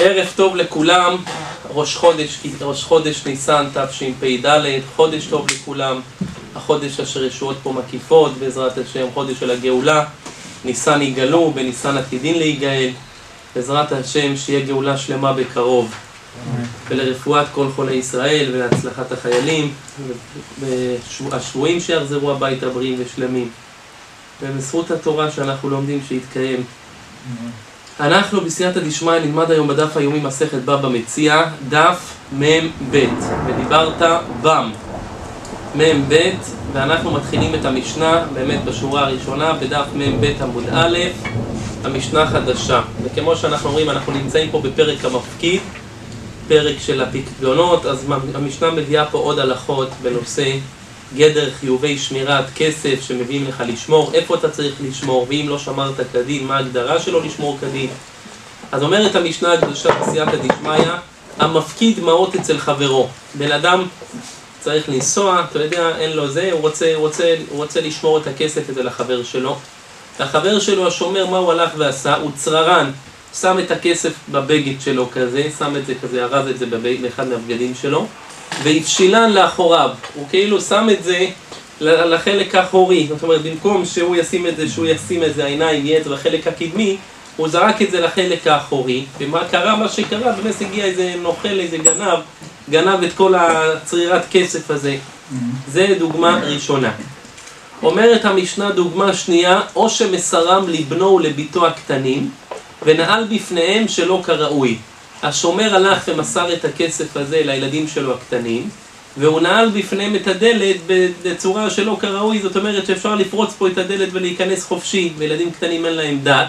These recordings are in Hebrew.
ערב טוב לכולם, ראש חודש ניסן תשפ"ד, חודש טוב לכולם, החודש אשר ישועות פה מקיפות, בעזרת השם, חודש של הגאולה, ניסן יגאלו, בניסן עתידין להיגאל, בעזרת השם שיהיה גאולה שלמה בקרוב, ולרפואת כל חולי ישראל ולהצלחת החיילים, והשבויים שיחזרו הביתה בריאים ושלמים, ובזכות התורה שאנחנו לומדים שיתקיים. אנחנו בסייעתא דשמיא נלמד היום בדף היומי מסכת בבא מציעא, דף מ"ב, ודיברת בם מ"ב, ואנחנו מתחילים את המשנה באמת בשורה הראשונה בדף מ"ב עמוד א', המשנה חדשה. וכמו שאנחנו אומרים, אנחנו נמצאים פה בפרק המפקיד, פרק של הפיקדונות, אז המשנה מביאה פה עוד הלכות בנושא גדר חיובי שמירת כסף שמביאים לך לשמור, איפה אתה צריך לשמור, ואם לא שמרת כדין, מה ההגדרה שלו לשמור כדין. אז אומרת המשנה הקדושה בסייעתא דשמיא, המפקיד מעות אצל חברו. בן אדם צריך לנסוע, אתה יודע, אין לו זה, הוא רוצה לשמור את הכסף אצל החבר שלו. החבר שלו השומר, מה הוא הלך ועשה? הוא צררן, שם את הכסף בבגד שלו כזה, שם את זה כזה, ארז את זה באחד מהבגדים שלו, והפשילן לאחוריו, הוא כאילו שם את זה לחלק האחורי, זאת אומרת, במקום שהוא ישים את זה, שהוא ישים את זה, העיניים יהיה את זה בחלק הקדמי, הוא זרק את זה לחלק האחורי, ומה קרה? מה שקרה, באמת הגיע איזה נוכל, איזה גנב את כל הצרירת כסף הזה. זה דוגמה ראשונה. אומרת המשנה דוגמה שנייה, או שמסרם לבנו ולביתו הקטנים, ונעל בפניהם שלא כראוי. השומר הלך ומסר את הכסף הזה לילדים שלו הקטנים, והוא נעל בפניהם את הדלת בצורה שלא כראוי, זאת אומרת שאפשר לפרוץ פה את הדלת ולהיכנס חופשי, וילדים קטנים אין להם דת.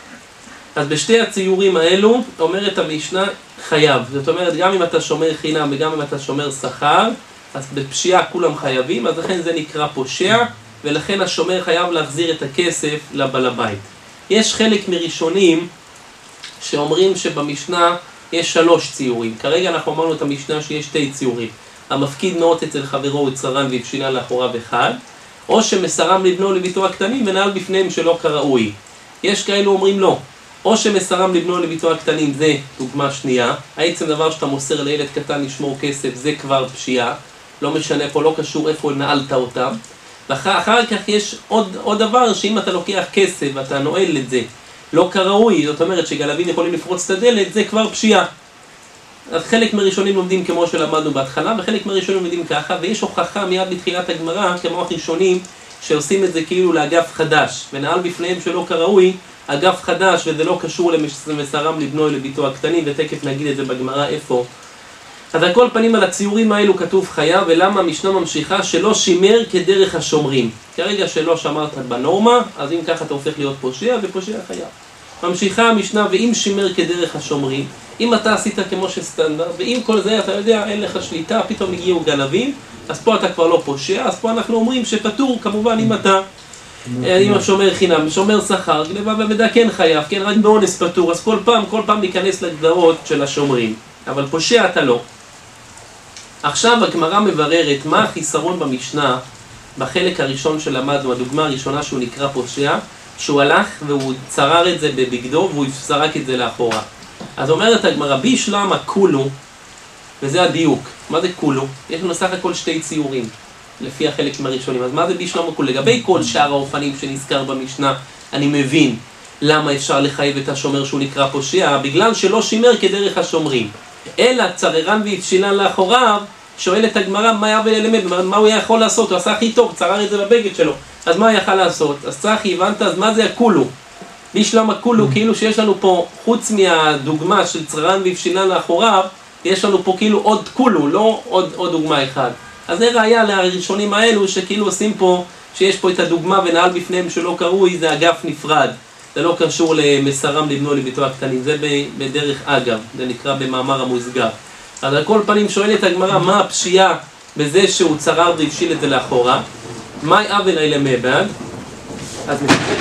אז בשתי הציורים האלו, אומרת המשנה, חייב. זאת אומרת, גם אם אתה שומר חינם וגם אם אתה שומר שכר, אז בפשיעה כולם חייבים, אז לכן זה נקרא פושע, ולכן השומר חייב להחזיר את הכסף לבעל הבית. יש חלק מראשונים שאומרים שבמשנה יש 3 ציורים. כרגע אנחנו אמרנו את המשנה שיש 2 ציורים. המפקיד מעות אצל חברו הוא צררן והפשילן לאחוריו אחד, או שמסרם לבנו ולביתו הקטנים ונעל בפניהם שלא כראוי. יש כאלו אומרים לא. או שמסרם לבנו ולביתו הקטנים, זה דוגמה שנייה. העצם דבר שאתה מוסר לילד קטן לשמור כסף, זה כבר פשיעה. לא משנה פה, לא קשור איפה נעלת אותם. ואחר כך יש עוד דבר, שאם אתה לוקח כסף ואתה נועל את זה לא כראוי, זאת אומרת שגנבים יכולים לפרוץ את הדלת, זה כבר פשיעה. אז חלק מהראשונים לומדים כמו שלמדנו בהתחלה, וחלק מהראשונים לומדים ככה, ויש הוכחה מיד בתחילת הגמרא, כמו הראשונים שעושים את זה כאילו לאגף חדש, ונעל בפניהם שלא כראוי, אגף חדש, וזה לא קשור למסרם לבנו ולביתו הקטנים, ותקף נגיד את זה בגמרא איפה. אז על כל פנים על הציורים האלו כתוב חייב, ולמה המשנה ממשיכה שלא שימר כדרך השומרים. כרגע שלא שמרת בנורמה, אז אם ככה אתה הופך להיות פושע, ופושע חייב. ממשיכה המשנה, ואם שימר כדרך השומרים, אם אתה עשית כמו שסטנדרט, ואם כל זה אתה יודע, אין לך שליטה, פתאום הגיעו גנבים, אז פה אתה כבר לא פושע, אז פה אנחנו אומרים שפטור, כמובן אם אתה, אם השומר חינם, שומר שכר, גנבה ובדה כן חייב, כן, רק באונס פטור, אז כל פעם להיכנס לגדרות של השומרים, אבל פושע אתה לא. עכשיו הגמרא מבררת מה החיסרון במשנה בחלק הראשון שלמדנו, הדוגמה הראשונה שהוא נקרא פושע, שהוא הלך והוא צרר את זה בבגדו והוא זרק את זה לאחורה. אז אומרת הגמרא, בישלמה כולו, וזה הדיוק. מה זה כולו? יש לנו סך הכל 2 ציורים לפי החלק מהראשונים. אז מה זה בישלמה כולו? לגבי כל שאר האופנים שנזכר במשנה, אני מבין למה אפשר לחייב את השומר שהוא נקרא פושע, בגלל שלא שימר כדרך השומרים. אלא צררן והפשילן לאחוריו, שואלת הגמרא מה הוא יכול לעשות? הוא עשה הכי טוב, צרר את זה בבגד שלו, אז מה הוא יכול לעשות? אז צחי, הבנת? אז מה זה הכולו? בישלם הכולו, כאילו שיש לנו פה, חוץ מהדוגמה של צררן והפשילן לאחוריו, יש לנו פה כאילו עוד כולו, לא עוד דוגמה אחד. אז זה ראיה לראשונים האלו שכאילו עושים פה, שיש פה את הדוגמה ונעל בפניהם שלא קרוי, זה אגף נפרד. זה לא קשור למסרם לבנו ולביתו הקטנים, זה בדרך אגב, זה נקרא במאמר המוסגר. אז על כל פנים שואלת הגמרא, מה הפשיעה בזה שהוא צרר והפשיל את זה לאחורה? מהי עוול אלה מבד? אז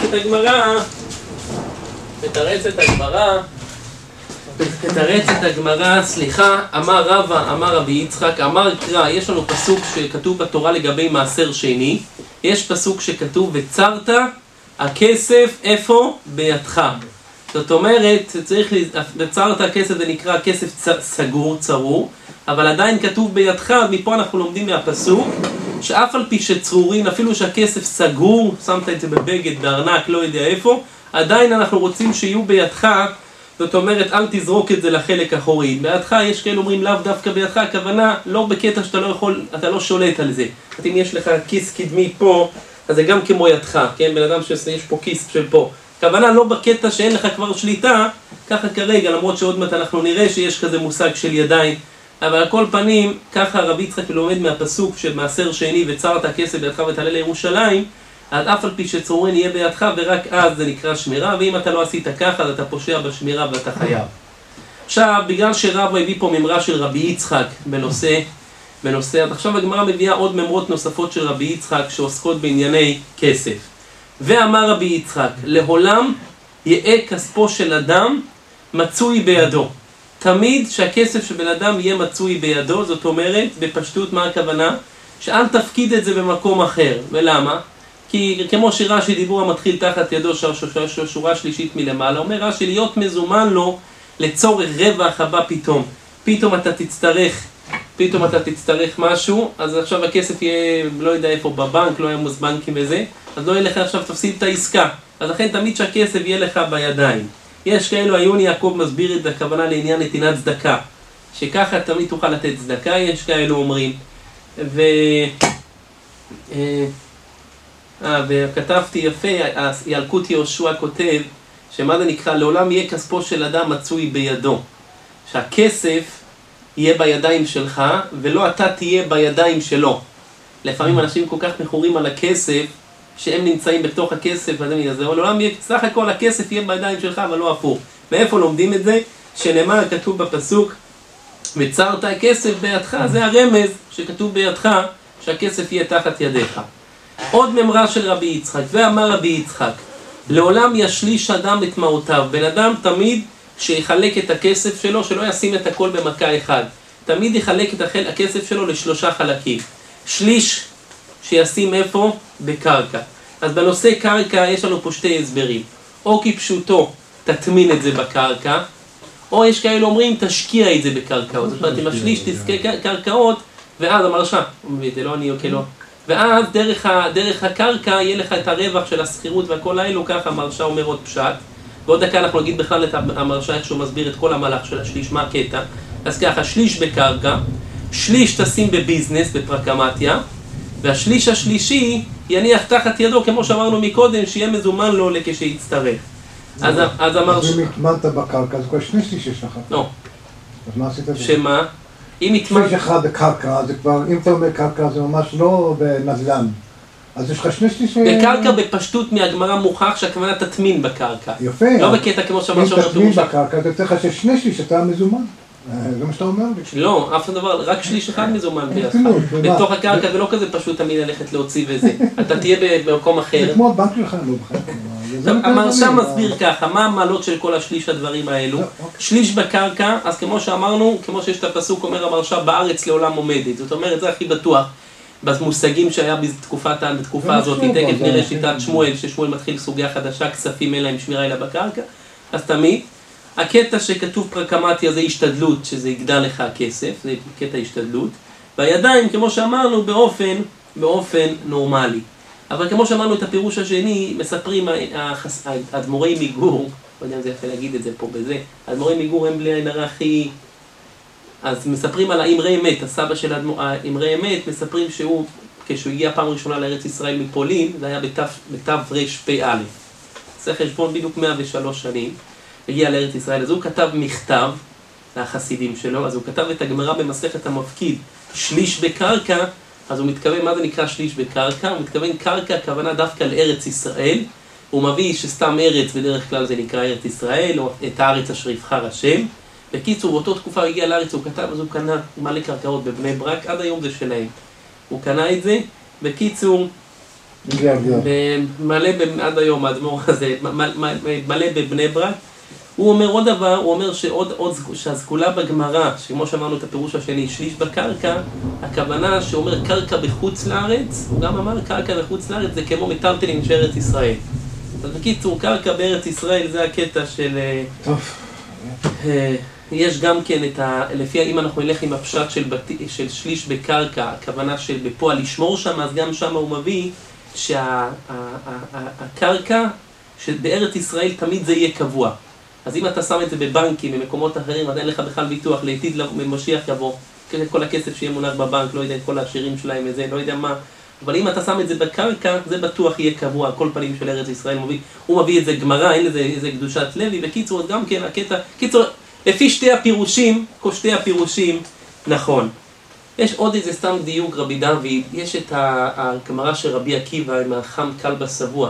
מתרצת הגמרא, סליחה, אמר רבא, אמר רבי יצחק, אמר קרא, יש לנו פסוק שכתוב בתורה לגבי מעשר שני, יש פסוק שכתוב וצרת הכסף איפה? בידך. זאת אומרת, צריך, בצרת הכסף זה נקרא כסף סגור, צרור, אבל עדיין כתוב בידך, מפה אנחנו לומדים מהפסוק, שאף על פי שצרורין, אפילו שהכסף סגור, שמת את זה בבגד, בארנק, לא יודע איפה, עדיין אנחנו רוצים שיהיו בידך, זאת אומרת, אל תזרוק את זה לחלק אחורי. בידך יש כאלה אומרים לאו דווקא בידך, הכוונה לא בקטע שאתה לא יכול, אתה לא שולט על זה. אם יש לך כיס קדמי פה, אז זה גם כמו ידך, כן? בן אדם שיש פה כיס של פה. הכוונה לא בקטע שאין לך כבר שליטה, ככה כרגע, למרות שעוד מעט אנחנו נראה שיש כזה מושג של ידיים, אבל על כל פנים, ככה רבי יצחק לומד מהפסוק של מעשר שני, וצרת הכסף בידך ותעלה לירושלים, אז אף על פי שצרורין יהיה בידך, ורק אז זה נקרא שמירה, ואם אתה לא עשית ככה, אז אתה פושע בשמירה ואתה חייב. עכשיו, בגלל שרבא הביא פה ממרה של רבי יצחק בנושא, אז עכשיו הגמרא מביאה עוד ממרות נוספות של רבי יצחק שעוסקות בענייני כסף. ואמר רבי יצחק, לעולם יהיה כספו של אדם מצוי בידו. תמיד שהכסף של בן אדם יהיה מצוי בידו, זאת אומרת, בפשטות מה הכוונה? שאל תפקיד את זה במקום אחר. ולמה? כי כמו שרש"י דיבור המתחיל תחת ידו שורה שלישית מלמעלה, אומר רש"י להיות מזומן לו לצורך רווח הבא פתאום. פתאום אתה תצטרך משהו, אז עכשיו הכסף יהיה לא יודע איפה בבנק, לא יהיה בנקים וזה, אז לא יהיה לך עכשיו תפסיד את העסקה. אז לכן תמיד שהכסף יהיה לך בידיים. יש כאלו, עיוני יעקב מסביר את הכוונה לעניין נתינת צדקה, שככה תמיד תוכל לתת צדקה, יש כאלו אומרים. וכתבתי יפה, ילקוט יהושע כותב, שמה זה נקרא, לעולם יהיה כספו של אדם מצוי בידו. שהכסף יהיה בידיים שלך, ולא אתה תהיה בידיים שלו. לפעמים אנשים כל כך מכורים על הכסף, שהם נמצאים בתוך הכסף, אז לעולם יהיה, סך הכל הכסף יהיה בידיים שלך, אבל לא הפוך. מאיפה לומדים את זה? שנאמר כתוב בפסוק, וצרת הכסף בידך, זה הרמז שכתוב בידך, שהכסף יהיה תחת ידיך. עוד ממרה של רבי יצחק, ואמר רבי יצחק, לעולם ישליש אדם את מעותיו. בן אדם תמיד שיחלק את הכסף שלו, שלא ישים את הכל במכה אחד. תמיד יחלק את הכסף שלו לשלושה חלקים. שליש שישים איפה? בקרקע. אז בנושא קרקע יש לנו פה שתי הסברים. או כפשוטו תטמין את זה בקרקע, או יש כאלה אומרים תשקיע את זה בקרקעות. זאת אומרת, אם השליש תזכה קרקעות, ואז המרשה, זה לא אני או כלא. ואז דרך הקרקע יהיה לך את הרווח של הסחירות והכל האלו, ככה המרשה אומר עוד פשט. ועוד דקה אנחנו נגיד בכלל את המרשה איך שהוא מסביר את כל המהלך של השליש, מה הקטע. אז ככה, שליש בקרקע, שליש תשים בביזנס, בפרקמטיה, והשליש השלישי יניח תחת ידו, כמו שאמרנו מקודם, שיהיה מזומן לו כשיצטרך. אז המרשה... אם התמנת בקרקע, אז כבר שני שליש יש לך. לא. אז מה עשית את זה? שמה? שליש אחד בקרקע, זה כבר, אם אתה אומר קרקע, זה ממש לא בנדל"ן. אז יש לך שני שליש... בקרקע בפשטות מהגמרא מוכח שהכוונה תטמין בקרקע. יפה. לא בקטע כמו שאמר אם תטמין בקרקע, זה צריך ששני שליש אתה מזומן. זה מה שאתה אומר לי. לא, אף דבר, רק שליש אחד מזומן בידך. בתוך הקרקע זה לא כזה פשוט תמיד ללכת להוציא וזה. אתה תהיה במקום אחר. זה כמו הבנק שלך, לא בחיים. המרשה מסביר ככה, מה המעלות של כל השליש הדברים האלו? שליש בקרקע, אז כמו שאמרנו, כמו שיש את הפסוק אומר המרשה, בארץ לעולם עומדת. זאת אומרת, זה הכי בטוח. במושגים שהיה בתקופה הזאת, תכף נראה שיטת שמואל, ששמואל מתחיל סוגיה חדשה, כספים אין להם שמירה אלא בקרקע, אז תמיד. הקטע שכתוב פרקמטיה זה השתדלות, שזה יגדל לך הכסף, זה קטע השתדלות. והידיים, כמו שאמרנו, באופן נורמלי. אבל כמו שאמרנו את הפירוש השני, מספרים האדמו"רי מגור, לא יודע אם זה יפה להגיד את זה פה בזה, האדמו"רי מגור הם בלי עין הרע הכי... אז מספרים על האמרי אמת, הסבא של האמרי אמת, מספרים שהוא, כשהוא הגיע פעם ראשונה לארץ ישראל מפולין, זה היה בתרפ"א. זה חשבון בדיוק 103 שנים, הגיע לארץ ישראל, אז הוא כתב מכתב לחסידים שלו, אז הוא כתב את הגמרא במסכת המפקיד, שליש בקרקע, אז הוא מתכוון, מה זה נקרא שליש בקרקע? הוא מתכוון קרקע, הכוונה דווקא לארץ ישראל, הוא מביא שסתם ארץ, בדרך כלל זה נקרא ארץ ישראל, או את הארץ אשר יבחר השם. בקיצור, באותו תקופה הוא הגיע לארץ, הוא כתב, אז הוא קנה מלא קרקעות בבני ברק, עד היום זה שלהם. הוא קנה את זה, בקיצור, מלא עד היום, האדמו"ר הזה, מלא בבני ברק. הוא אומר עוד דבר, הוא אומר שהסגולה בגמרא, שכמו שאמרנו את הפירוש השני, שליש בקרקע, הכוונה שאומר קרקע בחוץ לארץ, הוא גם אמר קרקע בחוץ לארץ זה כמו מטלטלין של ארץ ישראל. אז בקיצור, קרקע בארץ ישראל זה הקטע של... יש גם כן את ה... לפי אם אנחנו נלך עם הפשט של שליש בקרקע, הכוונה של בפועל לשמור שם, אז גם שם הוא מביא שהקרקע שבארץ ישראל תמיד זה יהיה קבוע. אז אם אתה שם את זה בבנקים, במקומות אחרים, אז אין לך בכלל ביטוח, לעתיד משיח יבוא, כל הכסף שיהיה מונח בבנק, לא יודע, כל השירים שלהם וזה, לא יודע מה. אבל אם אתה שם את זה בקרקע, זה בטוח יהיה קבוע, כל פנים של ארץ ישראל מביא. הוא מביא את זה גמרא, אין לזה איזה קדושת לוי, בקיצור, אז גם כן הקטע, קיצור, לפי שתי הפירושים, נכון. יש עוד איזה סתם דיוק רבי דוד, יש את הגמרא של רבי עקיבא עם החם קל בסבוע.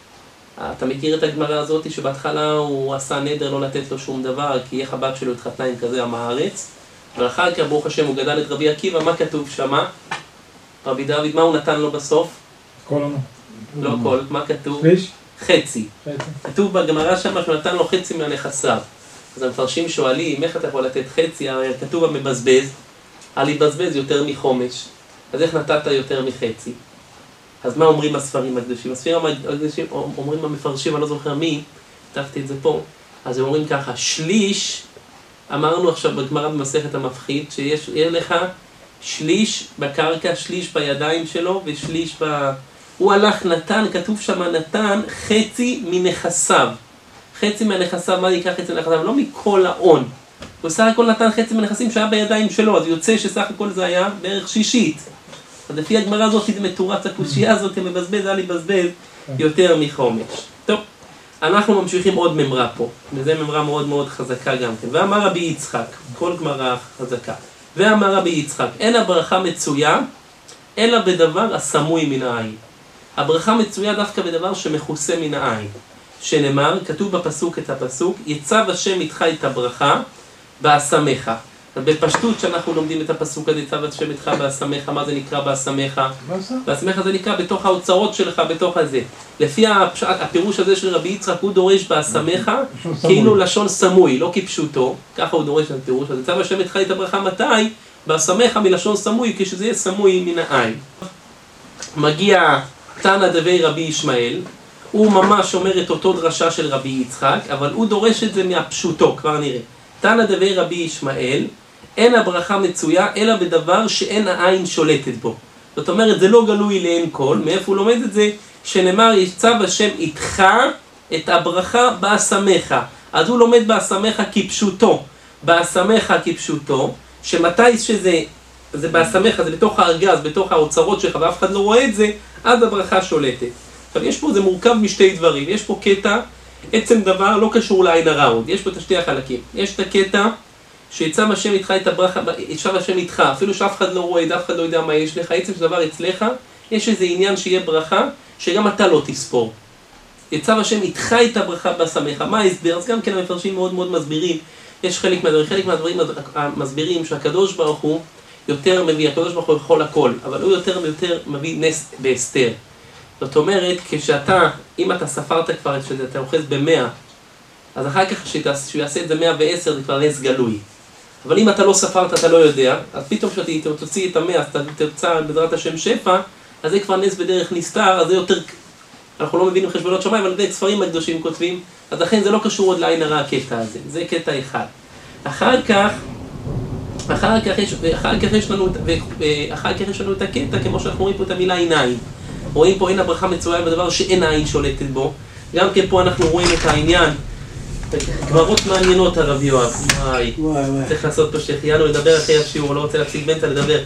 אתה מכיר את הגמרא הזאת שבהתחלה הוא עשה נדר לא לתת לו שום דבר, כי איך הבת שלו התחתנה עם כזה עם הארץ, ואחר כך ברוך השם הוא גדל את רבי עקיבא, מה כתוב שמה? רבי דוד, מה הוא נתן לו בסוף? כל עונה. לא כל, מה כתוב? שליש? חצי. כתוב בגמרא שמה שהוא נתן לו חצי מהנכסיו. אז המפרשים שואלים, איך אתה יכול לתת חצי? הרי כתוב המבזבז, על יבזבז יותר מחומש. אז איך נתת יותר מחצי? אז מה אומרים הספרים הקדושים? הספרים הקדושים אומרים המפרשים, אני לא זוכר מי, כתבתי את זה פה, אז הם אומרים ככה, שליש, אמרנו עכשיו בגמרא במסכת המפחיד, שיש לך שליש בקרקע, שליש בידיים שלו ושליש הוא הלך נתן, כתוב שם נתן חצי מנכסיו. חצי מהנכסיו, מה נקרא חצי מנכסיו? לא מכל ההון. הוא סך הכל נתן חצי מנכסים שהיה בידיים שלו, אז יוצא שסך הכל זה היה בערך שישית. אז לפי הגמרא הזאת, זה מתורץ הקושייה הזאת, מבזבז, היה לבזבז יותר מחומש. טוב, אנחנו ממשיכים עוד ממרה פה, וזו ממרה מאוד מאוד חזקה גם כן. ואמר רבי יצחק, כל גמרא חזקה. ואמר רבי יצחק, אין הברכה מצויה, אלא בדבר הסמוי מן העין. הברכה מצויה דווקא בדבר שמכוסה מן העין. שנאמר, כתוב בפסוק את הפסוק, יצב השם איתך את הברכה, באסמך. בפשטות שאנחנו לומדים את הפסוק הזה, יצב השם איתך באסמך, מה זה נקרא באסמך? באסמך זה נקרא בתוך האוצרות שלך, בתוך הזה. לפי הפירוש הזה של רבי יצחק, הוא דורש באסמך, כאילו לשון סמוי, לא כפשוטו, ככה הוא דורש את הפירוש. אז יצב השם איתך את הברכה מתי? באסמך מלשון סמוי, כשזה יהיה סמוי מן העין. מגיע תנא דבי רבי ישמעאל, הוא ממש אומר את אותו דרשה של רבי יצחק, אבל הוא דורש את זה מהפשוטו, כבר נראה. תנא דבי רבי ישמעאל, אין הברכה מצויה, אלא בדבר שאין העין שולטת בו. זאת אומרת, זה לא גלוי לעין כל, מאיפה הוא לומד את זה? שנאמר, יצב השם איתך את הברכה באסמך. אז הוא לומד באסמך כפשוטו. באסמך כפשוטו, שמתי שזה באסמך, זה בתוך הארגז, בתוך האוצרות שלך, ואף אחד לא רואה את זה, אז הברכה שולטת. עכשיו, יש פה, זה מורכב משתי דברים. יש פה קטע, עצם דבר לא קשור לעין הרע עוד. יש פה את שתי החלקים. יש את הקטע שיצב השם איתך את הברכה, יצב השם איתך, אפילו שאף אחד לא רואה, אף אחד לא יודע מה יש לך, עצם שדבר אצלך, יש איזה עניין שיהיה ברכה, שגם אתה לא תספור. יצב השם איתך את הברכה באסמך. מה ההסבר? אז גם כן המפרשים מאוד מאוד מסבירים. יש חלק מהדברים מסבירים שהקדוש ברוך הוא יותר מביא, הקדוש ברוך הוא יכול הכל, אבל הוא יותר ויותר מביא נס בהסתר. זאת אומרת, כשאתה, אם אתה ספרת כבר, כשאתה אוחז ב100, אז אחר כך שהוא יעשה את זה 110, זה כבר נס גלוי. אבל אם אתה לא ספרת, אתה לא יודע, אז פתאום כשאתה תוציא את 100, אז אתה תרצה בעזרת השם שפע, אז זה כבר נס בדרך נסתר, אז זה יותר, אנחנו לא מבינים חשבונות שמיים, אבל זה ספרים הקדושים כותבים, אז לכן זה לא קשור עוד לעין הרע הקטע הזה, זה קטע אחד. אחר כך יש לנו את הקטע, כמו שאנחנו רואים פה את המילה עיניים. רואים פה אין הברכה מצויה בדבר שאין העין שולטת בו. גם כן פה אנחנו רואים את העניין. גמרות מעניינות הרב יואב. וואי. צריך לעשות פה שהחיינו לדבר אחרי השיעור, לא רוצה להפסיק בנתה לדבר.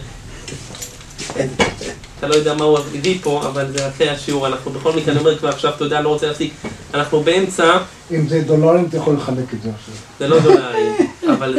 אתה לא יודע מה הוא הביא פה, אבל זה אחרי השיעור. אנחנו בכל מקרה, אני אומר כבר עכשיו, אתה יודע, לא רוצה להפסיק. אנחנו באמצע... אם זה דולרים, אתה יכול לחלק את זה עכשיו. זה לא דולרים, אבל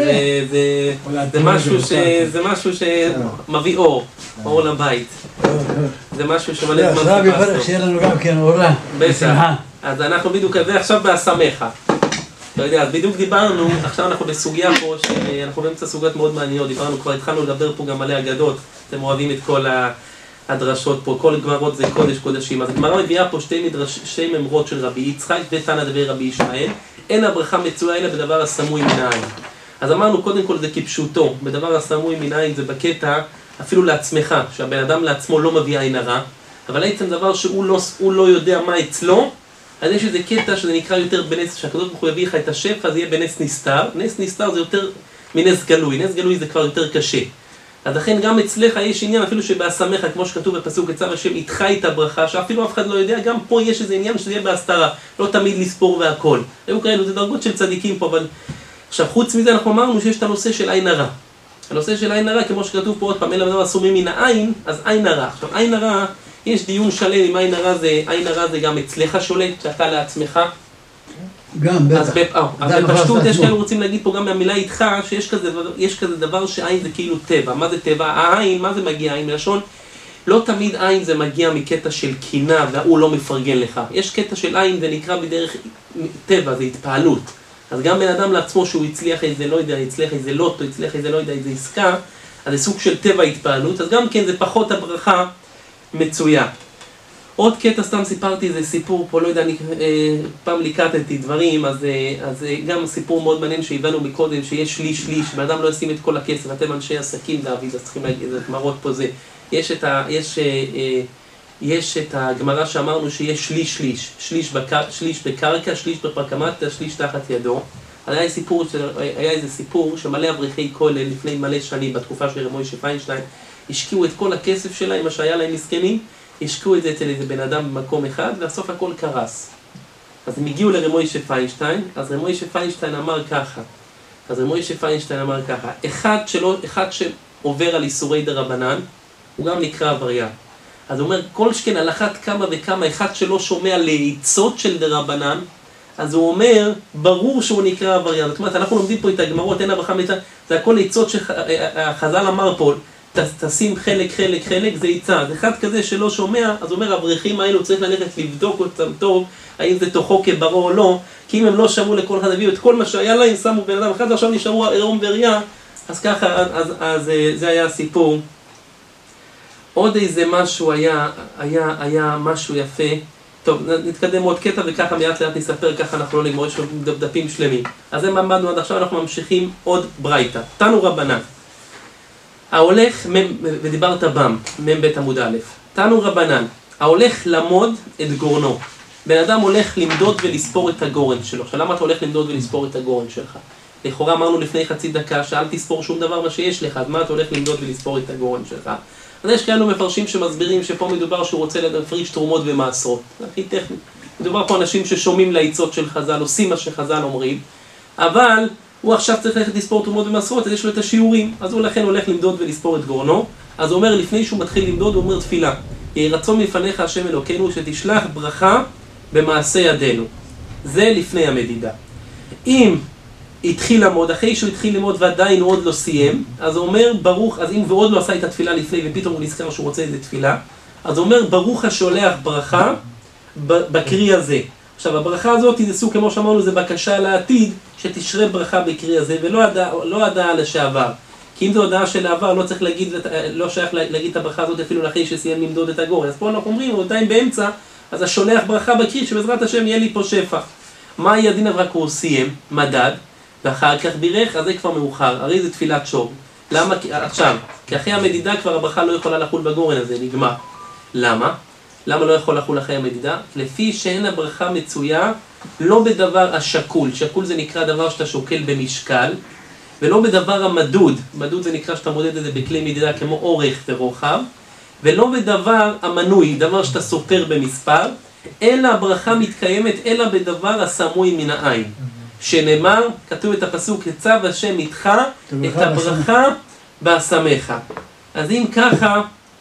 זה משהו שמביא אור לבית. זה משהו שמלא זמן חיפשנו. יברך שיהיה לנו גם כן אורה. בטח. אז אנחנו בדיוק כזה עכשיו באסמך. אתה יודע, אז בדיוק דיברנו, עכשיו אנחנו בסוגיה פה, שאנחנו באמצע סוגיות מאוד מעניינות, דיברנו, כבר התחלנו לדבר פה גם מלא אגדות, אתם אוהבים את כל הדרשות פה, כל גמרות זה קודש קודשים. אז הגמרא מביאה פה שתי ממרות של רבי יצחק ותנא דבי רבי ישמעאל, אין הברכה מצויה אלא בדבר הסמוי מן העין. אז אמרנו קודם כל זה כפשוטו, בדבר הסמוי מן העין זה בקטע אפילו לעצמך, שהבן אדם לעצמו לא מביא עין הרע, אבל עצם דבר שהוא לא יודע מה אצלו, אז יש איזה קטע שזה נקרא יותר בנס, שהקדוש ברוך הוא יביא לך את השפע, זה יהיה בנס נסתר. נס נסתר זה יותר מנס גלוי, נס גלוי זה כבר יותר קשה. אז לכן גם אצלך יש עניין, אפילו שבהשמך, כמו שכתוב בפסוק יצא השם איתך את הברכה, שאפילו אף אחד לא יודע, גם פה יש איזה עניין שזה יהיה בהסתרה, לא תמיד לספור והכל. היו כאלו, זה דרגות של צדיקים פה, אבל... עכשיו, חוץ מזה אנחנו אמרנו שיש את הנושא של עין הרע. הנושא של עין הרע, כמו שכתוב פה עוד פעם, אלה אסורים מן העין, אז עין הרע. עכשיו, עין הרע, יש דיון שלם אם עין הרע זה גם אצלך שולט, שאתה לעצמך. גם, בטח. אז בפשטות יש כאלה רוצים להגיד פה גם מהמילה איתך, שיש כזה דבר שעין זה כאילו טבע. מה זה טבע? העין, מה זה מגיע? עין מלשון? לא תמיד עין זה מגיע מקטע של קינה, והוא לא מפרגן לך. יש קטע של עין, זה נקרא בדרך טבע, זה התפעלות. אז גם בן אדם לעצמו שהוא הצליח איזה, לא יודע, הצליח איזה לוטו, הצליח איזה, לא יודע, איזה עסקה, אז זה סוג של טבע התפעלות, אז גם כן זה פחות הברכה מצויה. עוד קטע, סתם סיפרתי איזה סיפור פה, לא יודע, אני פעם ליקטתי דברים, אז גם סיפור מאוד מעניין שהבנו מקודם, שיש שליש, בן אדם לא ישים את כל הכסף, אתם אנשי עסקים דוד, אז צריכים להגיד, זה מראות פה זה. יש את הגמרא שאמרנו שיש שליש בקרקע, שליש בפרקמטה, שליש תחת ידו. היה איזה סיפור שמלא אברכי כולל לפני מלא שנים, בתקופה של רב מוישה פיינשטיין, השקיעו את כל הכסף שלהם, מה שהיה להם מסכנים, השקיעו את זה אצל איזה בן אדם במקום אחד, והסוף הכל קרס. אז הם הגיעו לרב מוישה פיינשטיין, אז רב מוישה פיינשטיין אמר ככה, אחד שעובר על איסורי דרבנן, הוא גם נקרא עבריין. אז הוא אומר, כל שכן על אחת כמה וכמה, אחד שלא שומע לעיצות של דרבנן, אז הוא אומר, ברור שהוא נקרא עבריין. זאת אומרת, אנחנו לומדים פה את הגמרות, אין הברכה מצווה, זה הכל עיצות שהחז"ל אמר פה, תשים חלק, זה עיצה. אז אחד כזה שלא שומע, אז הוא אומר, האברכים האלו צריך ללכת לבדוק אותם טוב, האם זה תוכו כברו או לא, כי אם הם לא שמעו לכל אחד, הביאו את כל מה שהיה להם, שמו בן אדם אחד, ועכשיו נשארו עירום וריאה, אז ככה, אז זה היה הסיפור. עוד איזה משהו היה משהו יפה. טוב, נתקדם עוד קטע וככה מעט לאט נספר, ככה אנחנו לא נגמור, יש דפים שלמים. אז זה מה עמדנו עד עכשיו, אנחנו ממשיכים עוד ברייתא. תנו רבנן. ההולך, ודיברת בם, בית עמוד א', תנו רבנן. ההולך למוד את גורנו. בן אדם הולך למדוד ולספור את הגורן שלו. עכשיו למה אתה הולך למדוד ולספור את הגורן שלך? לכאורה אמרנו לפני חצי דקה שאל תספור שום דבר מה שיש לך, אז מה אתה הולך למדוד ולספור את הגורן שלך? אז יש כאלו מפרשים שמסבירים שפה מדובר שהוא רוצה להפריש תרומות ומעשרות. זה הכי טכני. מדובר פה אנשים ששומעים לעיצות של חז"ל, עושים מה שחז"ל אומרים, אבל הוא עכשיו צריך ללכת לספור תרומות ומעשרות, אז יש לו את השיעורים, אז הוא לכן הולך למדוד ולספור את גורנו. אז הוא אומר, לפני שהוא מתחיל למדוד, הוא אומר תפילה. יהי רצון מלפניך השם אלוקינו, שתשלח ברכה במעשה ידינו. זה לפני המדידה. אם התחיל למוד, אחרי שהוא התחיל למוד ועדיין הוא עוד לא סיים, אז הוא אומר ברוך, אז אם ועוד לא עשה את התפילה לפני ופתאום הוא נזכר שהוא רוצה איזה תפילה, אז הוא אומר ברוך השולח ברכה בקרי הזה. עכשיו הברכה הזאת זה סוג כמו שאמרנו, זה בקשה לעתיד שתשרה ברכה בקרי הזה ולא הדעה לשעבר. כי אם זו הודעה של העבר לא שייך להגיד את הברכה הזאת אפילו לאחרי שסיים למדוד את הגורן. אז פה אנחנו אומרים, הוא עדיין באמצע, אז השולח ברכה בקרי שבעזרת השם יהיה לי פה שפע. מה הדין אבל הוא סיים? מדד. ואחר כך בירך, אז זה כבר מאוחר, הרי זה תפילת שור. למה? עכשיו, כי אחרי המדידה כבר הברכה לא יכולה לחול בגורן הזה, נגמר. למה? למה לא יכול לחול אחרי המדידה? לפי שאין הברכה מצויה, לא בדבר השקול, שקול זה נקרא דבר שאתה שוקל במשקל, ולא בדבר המדוד, מדוד זה נקרא שאתה מודד את זה בכלי מדידה כמו אורך ורוחב, ולא בדבר המנוי, דבר שאתה סופר במספר, אלא הברכה מתקיימת, אלא בדבר הסמוי מן העין. שנאמר, כתוב את הפסוק, יצב השם איתך את הברכה בהשמך. אז אם ככה,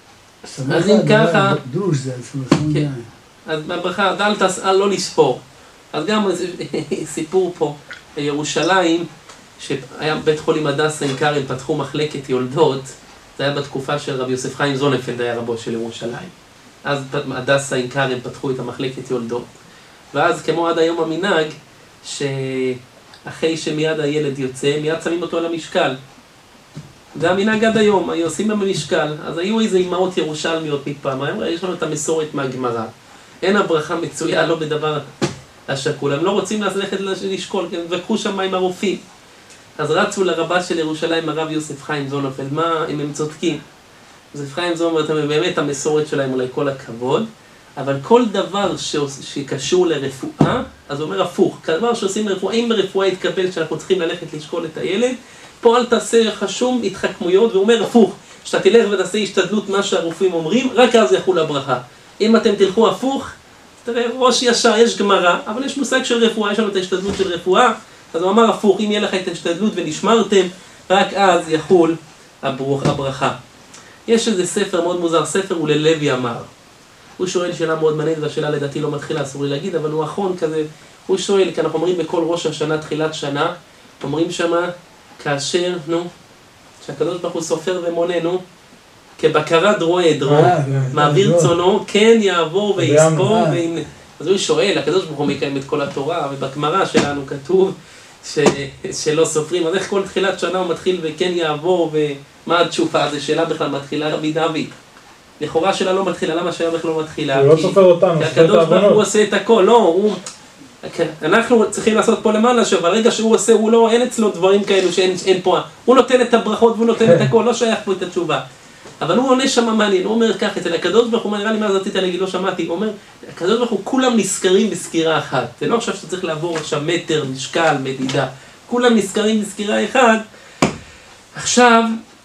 אז בברכה, אל לא לספור. אז גם סיפור פה, בירושלים, שהיה בית חולים הדסה עין כרם, פתחו מחלקת יולדות, זה היה בתקופה של רבי יוסף חיים זוננפלד, היה רבו של ירושלים. אז הדסה עין כרם פתחו את המחלקת יולדות. ואז כמו עד היום המנהג, שאחרי שמיד הילד יוצא, מיד שמים אותו על המשקל. זה המנהג עד היום, היו עושים במשקל. אז היו איזה אמהות ירושלמיות מפעם, יש לנו את המסורת מהגמרא. אין הברכה מצויה, לא בדבר השקול. הם לא רוצים ללכת לשקול, כי הם התווכחו שם עם הרופאים. אז רצו לרבה של ירושלים, הרב יוסף חיים זוננפלד, מה אם הם צודקים? יוסף חיים זוננפלד, באמת המסורת שלהם, אולי כל הכבוד. אבל כל דבר שקשור לרפואה, אז הוא אומר הפוך. כדבר שעושים לרפואה, אם ברפואה יתקבל שאנחנו צריכים ללכת לשקול את הילד, פה אל תעשה לך שום התחכמויות, והוא אומר הפוך, שאתה תלך ותעשה השתדלות מה שהרופאים אומרים, רק אז יחול הברכה. אם אתם תלכו הפוך, תראה, ראש ישר, יש גמרא, אבל יש מושג של רפואה, יש לנו את ההשתדלות של רפואה, אז הוא אמר הפוך, אם יהיה לך את ההשתדלות ונשמרתם, רק אז יחול הברכה. יש איזה ספר מאוד מוזר, ספר הוא ללוי אמר. הוא שואל שאלה מאוד מעניינת, והשאלה לדעתי לא מתחילה, אסור לי להגיד, אבל הוא אחרון כזה, הוא שואל, כי אנחנו אומרים בכל ראש השנה, תחילת שנה, אומרים שמה, כאשר, שהקדוש ברוך הוא סופר ומונה, כבקרת רועה עדרו, מעביר צונו, כן יעבור ויספור, אז הוא שואל, הקדוש ברוך הוא מקיים את כל התורה, ובגמרא שלנו כתוב שלא סופרים, אז איך כל תחילת שנה הוא מתחיל וכן יעבור, ומה התשובה? זו שאלה בכלל מתחילה רבי דוד. לכאורה שלה לא מתחילה, למה שאלה בכלל לא מתחילה? הוא לא סופר אותנו, כי הקדוש ברוך הוא עושה את הכל, לא, אנחנו צריכים לעשות פה למעלה, אבל רגע שהוא עושה, הוא לא, אין אצלו דברים כאלו שאין פה, הוא נותן את הברכות והוא נותן את הכל, לא שייך פה את התשובה. אבל הוא עונה שם מעניין, הוא אומר כך, אצל הקדוש ברוך הוא, נראה לי מה רצית להגיד, לא שמעתי, הוא אומר, הקדוש ברוך הוא כולם נזכרים בסקירה אחת, זה לא עכשיו שאתה צריך לעבור עכשיו מטר, משקל, מדידה, כולם נזכרים בסקירה אחת, עכשיו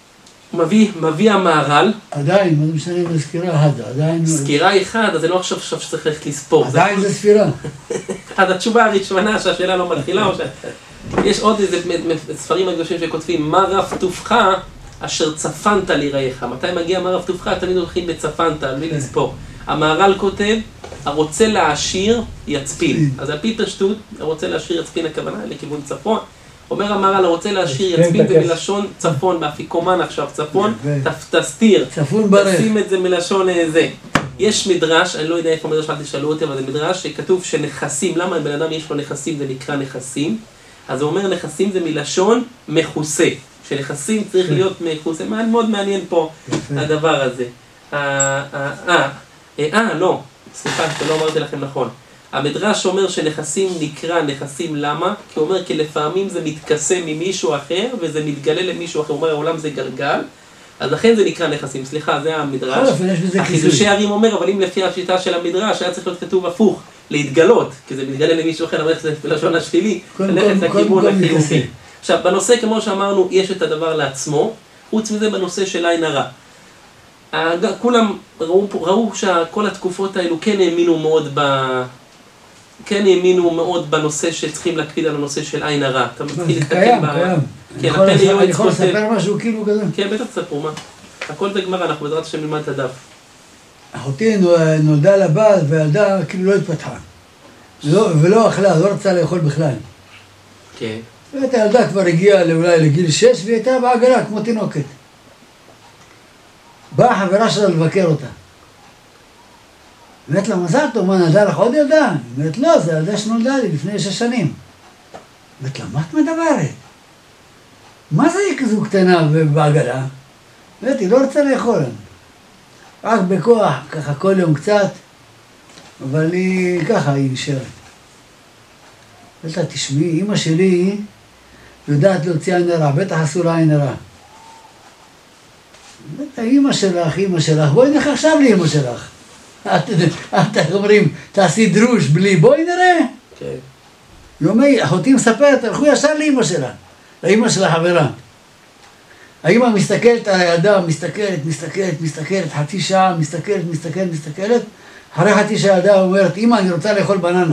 מביא המהר"ל, עדיין, מה זה משנה בסקירה אחת, עדיין... סקירה אחת, אז זה לא עכשיו שצריך ללכת לספור. עדיין זה ספירה. אז התשובה הראשונה שהשאלה לא מתחילה, או יש עוד איזה ספרים הקדושים שכותבים, מה רב טובך אשר צפנת ליראיך. מתי מגיע מה רב טובך? תמיד הולכים בצפנת, בלי לספור. המהר"ל כותב, הרוצה להעשיר יצפין. אז על פי פשטות, הרוצה להעשיר יצפין הכוונה לכיוון צפון. אומר המהר"ל, הרוצה להשאיר יצפין במלשון צפון, באפיקומן עכשיו צפון, תסתיר, תשים את זה מלשון זה. יש מדרש, אני לא יודע איפה מדרש, אל תשאלו אותי, אבל זה מדרש שכתוב שנכסים, למה בן אדם יש לו נכסים, זה נקרא נכסים, אז הוא אומר נכסים זה מלשון מכוסה, שנכסים צריך להיות מכוסה, מאוד מעניין פה הדבר הזה. לא, סליחה, שלא אמרתי לכם נכון. המדרש אומר שנכסים נקרא נכסים, למה? כי הוא אומר כי לפעמים זה מתכסה ממישהו אחר וזה מתגלה למישהו אחר, הוא אומר העולם זה גלגל, אז לכן זה נקרא נכסים, סליחה, זה המדרש. החידושי הרים אומר, אבל אם לפי השיטה של המדרש היה צריך להיות כתוב הפוך, להתגלות, כי זה מתגלה למישהו אחר, אבל זה בלשון השלילי, ללכת לכיוון החיובי. עכשיו, בנושא כמו שאמרנו, יש את הדבר לעצמו, חוץ מזה בנושא של עין הרע. כולם ראו שכל התקופות האלו כן האמינו מאוד בנושא שצריכים להקפיד על הנושא של עין הרע. אתה מתחיל להתקדם אני יכול לספר משהו כאילו כזה? כן, בטח תספרו, מה? הכל זה גמרא, אנחנו בעזרת השם נלמד את הדף. אחותי נולדה לבת והילדה כאילו לא התפתחה. ולא אכלה, לא רצה לאכול בכלל. כן. ואת הילדה כבר הגיעה אולי לגיל 6 והיא הייתה בעגלה כמו תינוקת. באה החברה שלה לבקר אותה. אומרת לה, מזל טוב, מה, נולדה לך עוד ילדה? אומרת, לא, זה ילדה שנולדה לי לפני 6 שנים. אומרת לה, מה את מדברת? מה זה היא כזו קטנה בעגלה? אומרת, היא לא רוצה לאכול. רק בכוח, ככה כל יום קצת, אבל היא ככה, היא נשארת. אומרת לה, תשמעי, אמא שלי יודעת להוציא עין הרע, בטח עשו לה עין הרע. אומרת לה, אמא שלך, בואי נלך עכשיו לאמא שלך. אתם אומרים, תעשי דרוש בלי, בואי נראה. היא אומרת, אחותי מספרת, הלכו ישר לאמא שלה, לאמא של החברה. האמא מסתכלת על הילדה, מסתכלת, חצי שעה, מסתכלת, אחרי חצי שעה הילדה אומרת, אמא, אני רוצה לאכול בננה.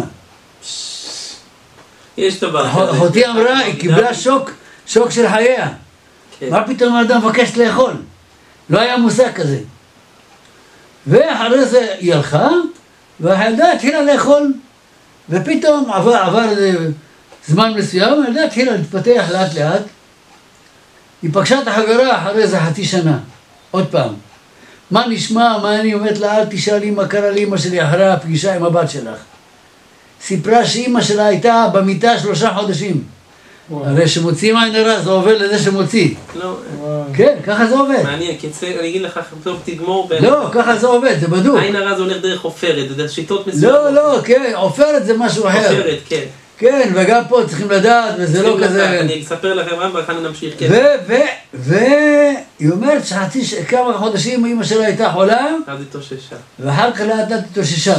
יש דבר. אחותי אמרה, היא קיבלה שוק של חייה. מה פתאום הילדה מבקשת לאכול? לא היה מושג כזה. ואחרי זה היא הלכה, והילדה התחילה לאכול, ופתאום עבר זמן מסוים, הילדה התחילה להתפתח לאט לאט, היא פגשה את החברה אחרי איזה חצי שנה, עוד פעם. מה נשמע, מה אני אומרת לה, אל תשאלי מה קרה לאמא שלי אחרי הפגישה עם הבת שלך. סיפרה שאמא שלה הייתה במיטה 3 חודשים. הרי שמוציאים עין הרע, זה עובר לזה שמוציא. לא. כן, ככה זה עובד. מעניין, כי אני אגיד לך, טוב, תגמור בין... לא, ככה זה עובד, זה בדוק. עין הרע זה הולך דרך עופרת, זה שיטות מסוימות. לא, כן, עופרת זה משהו אחר. עופרת, כן. כן, וגם פה צריכים לדעת, וזה לא כזה... אני אספר לכם, ואחר נמשיך, כן. היא אומרת כמה חודשים אמא שלה הייתה חולה, אז התאוששה. ואחר כך לאט לאט התאוששה.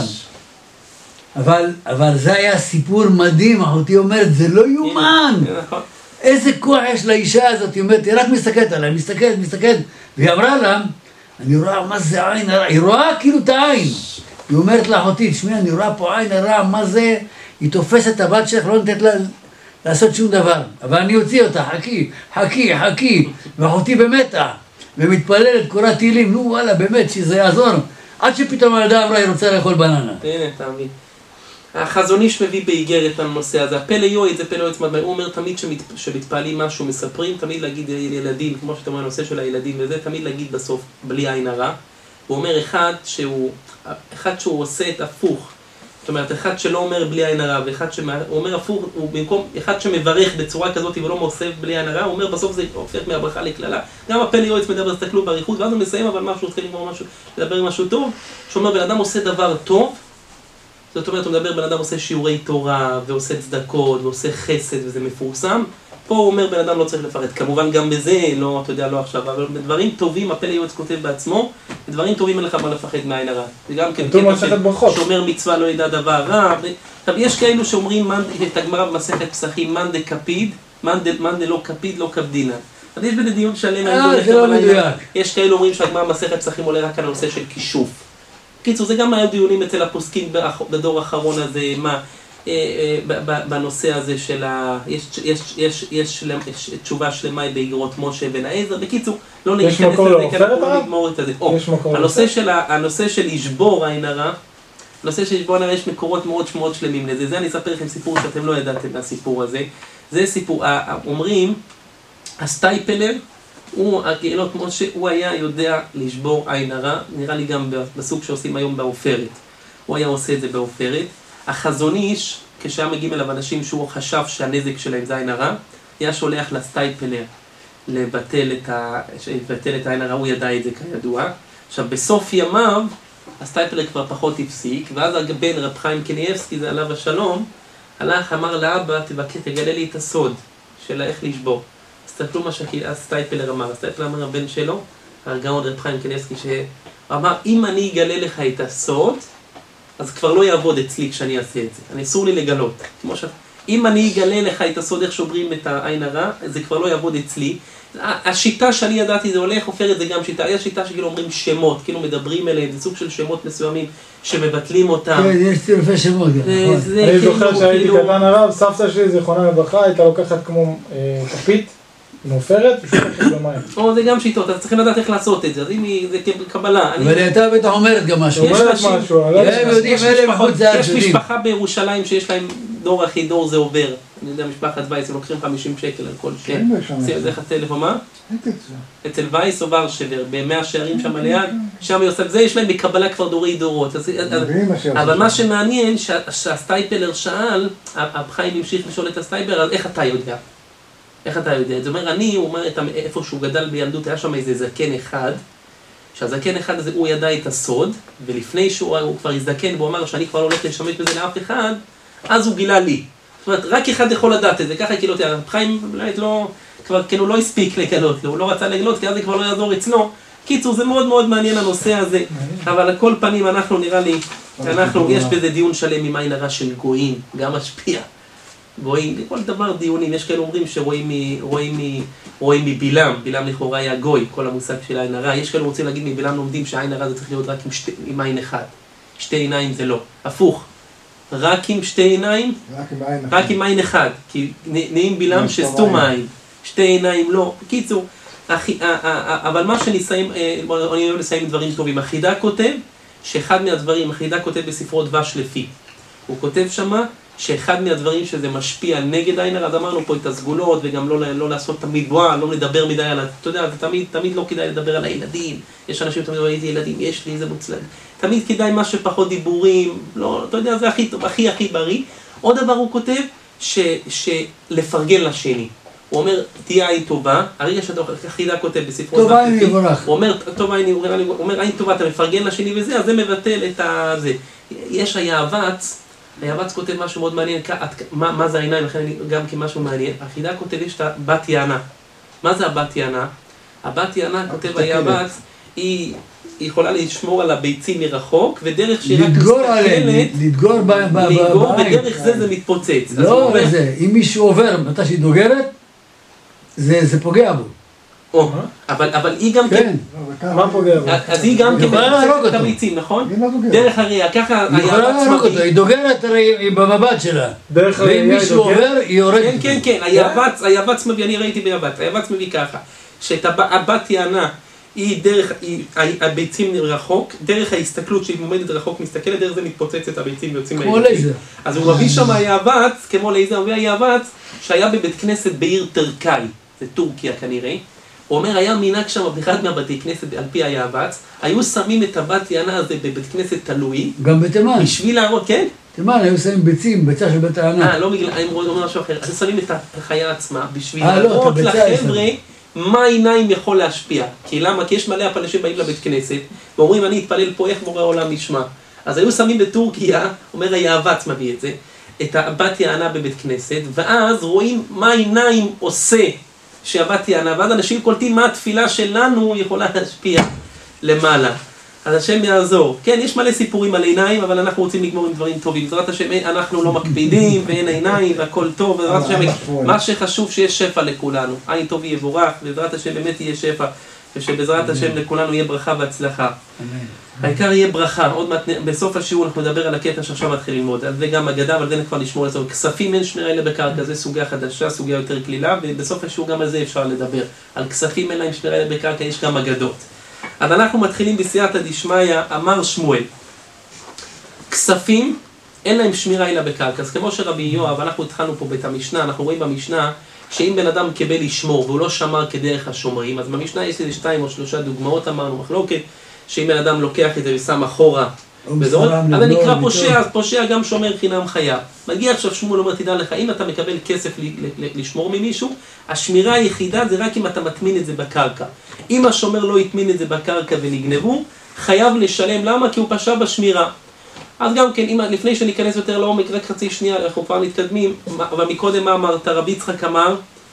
אבל זה היה סיפור מדהים, אחותי אומרת, זה לא יאומן. איזה כוח יש לאישה הזאת, היא אומרת, היא רק מסתכלת עליה, מסתכלת, והיא אמרה לה, אני רואה מה זה עין הרע, היא רואה כאילו את העין. היא אומרת לאחותי, תשמעי, אני רואה פה עין הרע, מה זה? היא תופסת את הבת שלך, לא נתת לה לעשות שום דבר. אבל אני אוציא אותה, חכי, ואחותי במתח, ומתפללת, קוראת תהילים, נו וואלה, באמת, שזה יעזור. עד שפתאום הילדה אמרה, היא רוצה לאכול בננה. הנה, תאמין. החזון איש מביא באיגרת הנושא הזה. הפלא יועץ, זה פלא יועץ מדמי. הוא אומר תמיד שמתפעלים משהו, מספרים, תמיד להגיד ילדים, כמו שאתה אומר, הנושא של הילדים וזה, תמיד להגיד בסוף, בלי עין הרע. הוא אומר אחד שהוא עושה את הפוך. זאת אומרת, אחד שלא אומר בלי עין הרע, ואחד הוא אומר הפוך, הוא במקום, אחד שמברך בצורה כזאת ולא מוסף בלי עין הרע, הוא אומר בסוף זה הופך מהברכה לכללה. גם הפלא יועץ מדבר, תסתכלו באריכות, ואז הוא מסיים, אבל משהו, צריך לגמור משהו, לדבר משהו טוב, שאומר, בן אדם עושה דבר טוב, זאת אומרת, הוא מדבר, בן אדם עושה שיעורי תורה, ועושה צדקות, ועושה חסד, וזה מפורסם. פה הוא אומר, בן אדם לא צריך לפרט. כמובן, גם בזה, לא, אתה יודע, לא עכשיו, אבל דברים טובים, הפלא יועץ כותב בעצמו, דברים טובים אין לך מה לפחד מעין הרע. זה גם כן, שאומר מצווה לא ידע דבר רע. עכשיו, יש כאלו שאומרים, את הגמרא במסכת פסחים, מאן דקפיד, מאן דלא קפיד, לא קפדינן. אז יש בזה דיון שלם. זה לא מדויק. יש כאלו אומרים שהגמרא במסכת פסחים עולה רק על הנושא של כישוף. קיצור, זה גם היה דיונים אצל הפוסקים בדור האחרון הזה, מה, בנושא הזה של יש תשובה שלמה באיגרות משה בן העזר. בקיצור, לא ניכנס לזה, כי אנחנו נגמור את זה. הנושא של לשבור עין הרע, הנושא של לשבור עין הרע, יש מקורות מאוד שלמים לזה. זה אני אספר לכם סיפור שאתם לא ידעתם מהסיפור הזה. זה סיפור, אומרים, הסטייפלר, הקהילות משה, הוא היה יודע לשבור עין הרע, נראה לי גם בסוג שעושים היום בעופרת. הוא היה עושה את זה בעופרת. החזון איש, כשהיה מגיעים אליו אנשים שהוא חשב שהנזק שלהם זה עין הרע, היה שולח לסטייפלר לבטל את העין הרע, הוא ידע את זה כידוע. עכשיו, בסוף ימיו, הסטייפלר כבר פחות הפסיק, ואז הבן רב חיים קניאבסקי, זה עליו השלום, הלך, אמר לאבא, תגלה לי את הסוד של איך לשבור. תסתכלו מה שהסטייפלר אמר. הסטייפלר אמר הבן שלו, הגאון רב חיים קניאבסקי, שאמר, אם אני אגלה לך את הסוד, אז כבר לא יעבוד אצלי כשאני אעשה את זה. אני אסור לי לגלות. אם אני אגלה לך את הסוד איך שוברים את העין הרע, זה כבר לא יעבוד אצלי. השיטה שאני ידעתי, זה הולך, עופרת זה גם שיטה. היה שיטה שכאילו אומרים שמות, כאילו מדברים אליהם, זה סוג של שמות מסוימים שמבטלים אותם. כן, יש צילופי שמות גם, נכון. אני זוכר שהייתי קטן הרב, סבתא שלי, זיכרונה לברכה, הייתה לוקחת כמו כפית, מעופרת, ושולחת במים. או, זה גם שיטות, אז צריכים לדעת איך לעשות את זה, אז אם זה קבלה. אבל הייתה בטח אומרת גם משהו. אומרת משהו, הם יודעים, אלה מחוץ זה יש משפחה בירושלים שיש להם דור אחי דור זה עובר. אני יודע, משפחת וייס, הם לוקחים 50 שקל על כל שם. זה איך הטלפון, מה? אצל וייס או ורשבר, ב100 שערים שם ליד, שם יוסף, זה יש להם בקבלה כבר דורי דורות. אבל מה שמעניין, שהסטייפלר שאל, הבחיים המשיך לשאול את הסטייפלר, אז איך אתה יודע? איך אתה יודע? זאת אומרת, הוא אומר, איפה שהוא גדל בילדות, היה שם איזה זקן אחד, שהזקן אחד הזה, הוא ידע את הסוד, ולפני שהוא כבר הזדקן, והוא אמר שאני כבר לא הולך לשמש בזה לאף אחד, אז הוא גילה לי. זאת אומרת, רק אחד יכול לדעת את זה, ככה כאילו, חיים באמת לא, כבר כאילו לא הספיק לגלות לו, הוא לא רצה לגלות, כי אז זה כבר לא יעזור אצלו. קיצור, זה מאוד מעניין הנושא הזה, אבל על כל פנים אנחנו נראה לי, יש בזה דיון שלם עם עין הרע של גויים, גם משפיע. גויים, כל דבר דיונים, יש כאלה אומרים שרואים מבילם, בילם לכאורה היה גוי, כל המושג של עין הרע, יש כאלה רוצים להגיד מבילם לומדים שהעין הרע זה צריך להיות רק עם עין אחד, שתי עיניים זה לא, הפוך, רק עם שתי עיניים, רק עם עין אחד, כי נעים בילם שסתום העין, שתי עיניים לא, בקיצור, אבל מה שנסיים, אני אוהב לסיים דברים טובים, החידה כותב, שאחד מהדברים, החידה כותב בספרו דבש לפי, הוא כותב שמה, שאחד מהדברים שזה משפיע נגד עין הרע, אז אמרנו פה את הסגולות, וגם לא לעשות תמיד בועה, לא לדבר מדי על, אתה יודע, תמיד לא כדאי לדבר על הילדים, יש אנשים תמיד אומרים, איזה ילדים יש לי, איזה מוצלח, תמיד כדאי מה שפחות דיבורים, לא, אתה יודע, זה הכי טוב, הכי בריא. עוד דבר הוא כותב, שלפרגן לשני. הוא אומר, תהיה עין טובה, הרגע שאתה חידה כותב בספרו, טובה עין יבורך. הוא אומר, עין טובה, אתה מפרגן לשני וזה, אז זה מבטל את זה. יש היעבץ כותב משהו מאוד מעניין, מה זה העיניים, לכן גם כמשהו מעניין. החידה כותב יש את הבת יענה. מה זה הבת יענה? הבת יענה, כותב היעב"ץ, היא יכולה לשמור על הביצים מרחוק, ודרך שהיא רק מסתכלת, לדגור בעין. ודרך זה מתפוצץ. לא, זה, אם מישהו עובר מתי שהיא דוגרת, זה פוגע בו. אבל היא גם כן, מה פוגע בו? אז היא גם כן מתפוצצת את הביצים, נכון? דרך הראייה, ככה היא יכולה להרוג אותו, היא דוגרת הרי במבט שלה. דרך הראייה ואם מישהו עובר, היא הורגת אותו. כן, היעב"ץ מביא, אני ראיתי ביעב"ץ, היעב"ץ מביא ככה, שאת הבת יענה, היא דרך, הביצים רחוק, דרך ההסתכלות שהיא עומדת רחוק, מסתכלת, דרך זה מתפוצצת הביצים ויוצאים כמו לייזר. אז הוא מביא שם היעב"ץ, כמו לייזר, הוא מביא היעב"ץ, שהיה בבית כנסת בעיר טרקאי, זה טורקיה כנראה, הוא אומר, היה מנהג שם באחד מהבתי כנסת, על פי היעב"ץ, היו שמים את הבת יענה הזה בבית כנסת תלוי. גם בתימן. בשביל להראות, כן? תימן, היו שמים ביצים, ביצה של בית יענה. לא בגלל, הם רואים משהו אחר. אז שמים את החיה עצמה, בשביל לא, להראות לחבר'ה מה העיניים יכול להשפיע. כי למה? כי יש מלא הפלשים שבאים לבית כנסת, ואומרים, אני אתפלל פה, איך בורא העולם ישמע. אז היו שמים בטורקיה, אומר היעב"ץ מביא את זה, את הבת יענה בבית כנסת, ואז רואים מה העיניים עושה שהבת יענה, ואז אנשים קולטים מה התפילה שלנו יכולה להשפיע למעלה. אז השם יעזור. כן, יש מלא סיפורים על עיניים, אבל אנחנו רוצים לגמור עם דברים טובים. בעזרת השם, אנחנו לא מקפידים, ואין עיניים, והכל טוב, בעזרת השם, מה שחשוב שיש שפע לכולנו. עין טוב יבורך, בעזרת השם באמת יהיה שפע, ושבעזרת השם לכולנו יהיה ברכה והצלחה. העיקר יהיה ברכה. עוד מעט, בסוף השיעור אנחנו נדבר על הקטע שעכשיו מתחיל ללמוד. על זה גם אגדה, אבל זה כבר נשמור על זה. כספים אין שמירה אלה בקרקע, זה סוגיה חדשה, סוגיה יותר כלילה, ובסוף השיעור גם על זה אפשר לדבר. על כספים אין להם שמירה אלה בקרקע, יש גם אגדות. אז אנחנו מתחילים בסייעתא דשמיא, אמר שמואל. כספים אין להם שמירה אלא בקרקע. אז כמו שרבי יואב, אנחנו התחלנו פה בית המשנה, אנחנו רואים במשנה שאם בן אדם קיבל לשמור והוא לא שמר כדרך השומרים, אז במשנה יש לי 2 או 3 דוגמאות, אמרנו מחלוקת, שאם בן אדם לוקח את זה ושם אחורה, אז אני נקרא פושע, אז פושע גם שומר חינם חייב. מגיע עכשיו שמואל אומר, תדע לך, אם אתה מקבל כסף לשמור ממישהו, השמירה היחידה זה רק אם אתה מטמין את זה בקרקע. אם השומר לא יטמין את זה בקרקע ונגנבו, חייב לשלם. למה? כי הוא פשע בשמירה. אז גם כן, לפני שניכנס יותר לעומק, רק חצי שנייה, אנחנו כבר מתקדמים, אבל מקודם מה אמרת? רבי יצחק אמר,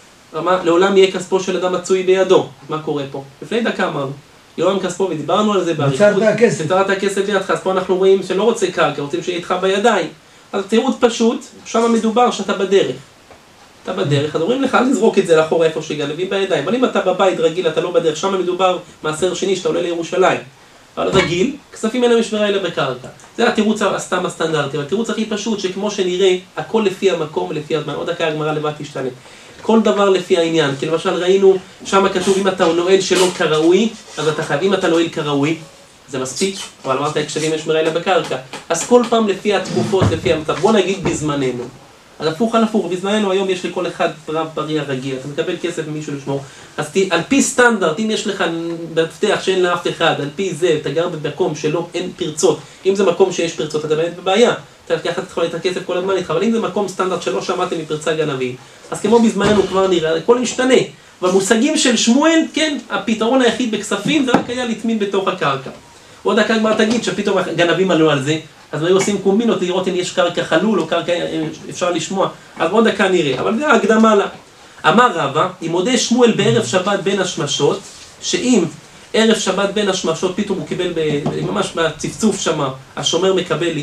לעולם יהיה כספו של אדם מצוי בידו. מה קורה פה? לפני דקה אמרנו. ירום כספו, ודיברנו על זה באריכות, שתרת הכסף בידך, אז פה אנחנו רואים שלא רוצה קרקע, רוצים שיהיה איתך בידיים. אז תירוץ פשוט, שם מדובר שאתה בדרך. אתה בדרך, אז אומרים לך, אל תזרוק את זה לאחור איפה שגנבים בידיים. אבל אם אתה בבית רגיל, אתה לא בדרך, שם מדובר מעשר שני שאתה עולה לירושלים. אבל רגיל, כספים אלה משמרה אלה בקרקע. זה התירוץ הסתם הסטנדרטי, אבל התירוץ הכי פשוט, שכמו שנראה, הכל לפי המקום, לפי הזמן. עוד דקה הגמרא לבד תשתנה. כל דבר לפי העניין, כי למשל ראינו, שם כתוב אם אתה נועל שלא כראוי, אז אתה חייב, אם אתה נועל כראוי, זה מספיק, אבל אמרת הקשרים יש מראה בקרקע. אז כל פעם לפי התקופות, לפי המצב, בוא נגיד בזמננו. אז הפוך על הפוך, בזמננו היום יש לכל אחד רב פריע רגיל, אתה מקבל כסף ממישהו לשמור, אז על פי סטנדרט, אם יש לך מפתח שאין לאף אחד, על פי זה, אתה גר במקום שלא, אין פרצות, אם זה מקום שיש פרצות, אתה באמת בבעיה, אתה לקחת את הכסף כל הזמן איתך, אבל אם זה מקום סטנדרט שלא שמעתם מפרצה גנבים, אז כמו בזמננו כבר נראה, הכל משתנה. במושגים של שמואל, כן, הפתרון היחיד בכספים זה רק היה לטמין בתוך הקרקע. עוד דקה כבר תגיד שפתאום גנבים עלו על זה, אז היו עושים קומבינות לראות אם יש קרקע חלול או קרקע אפשר לשמוע, אז עוד דקה נראה, אבל זה ההקדמה לה. אמר רבא, אם מודה שמואל בערב שבת בין השמשות, שאם ערב שבת בין השמשות פתאום הוא קיבל, ממש בצפצוף שמה, השומר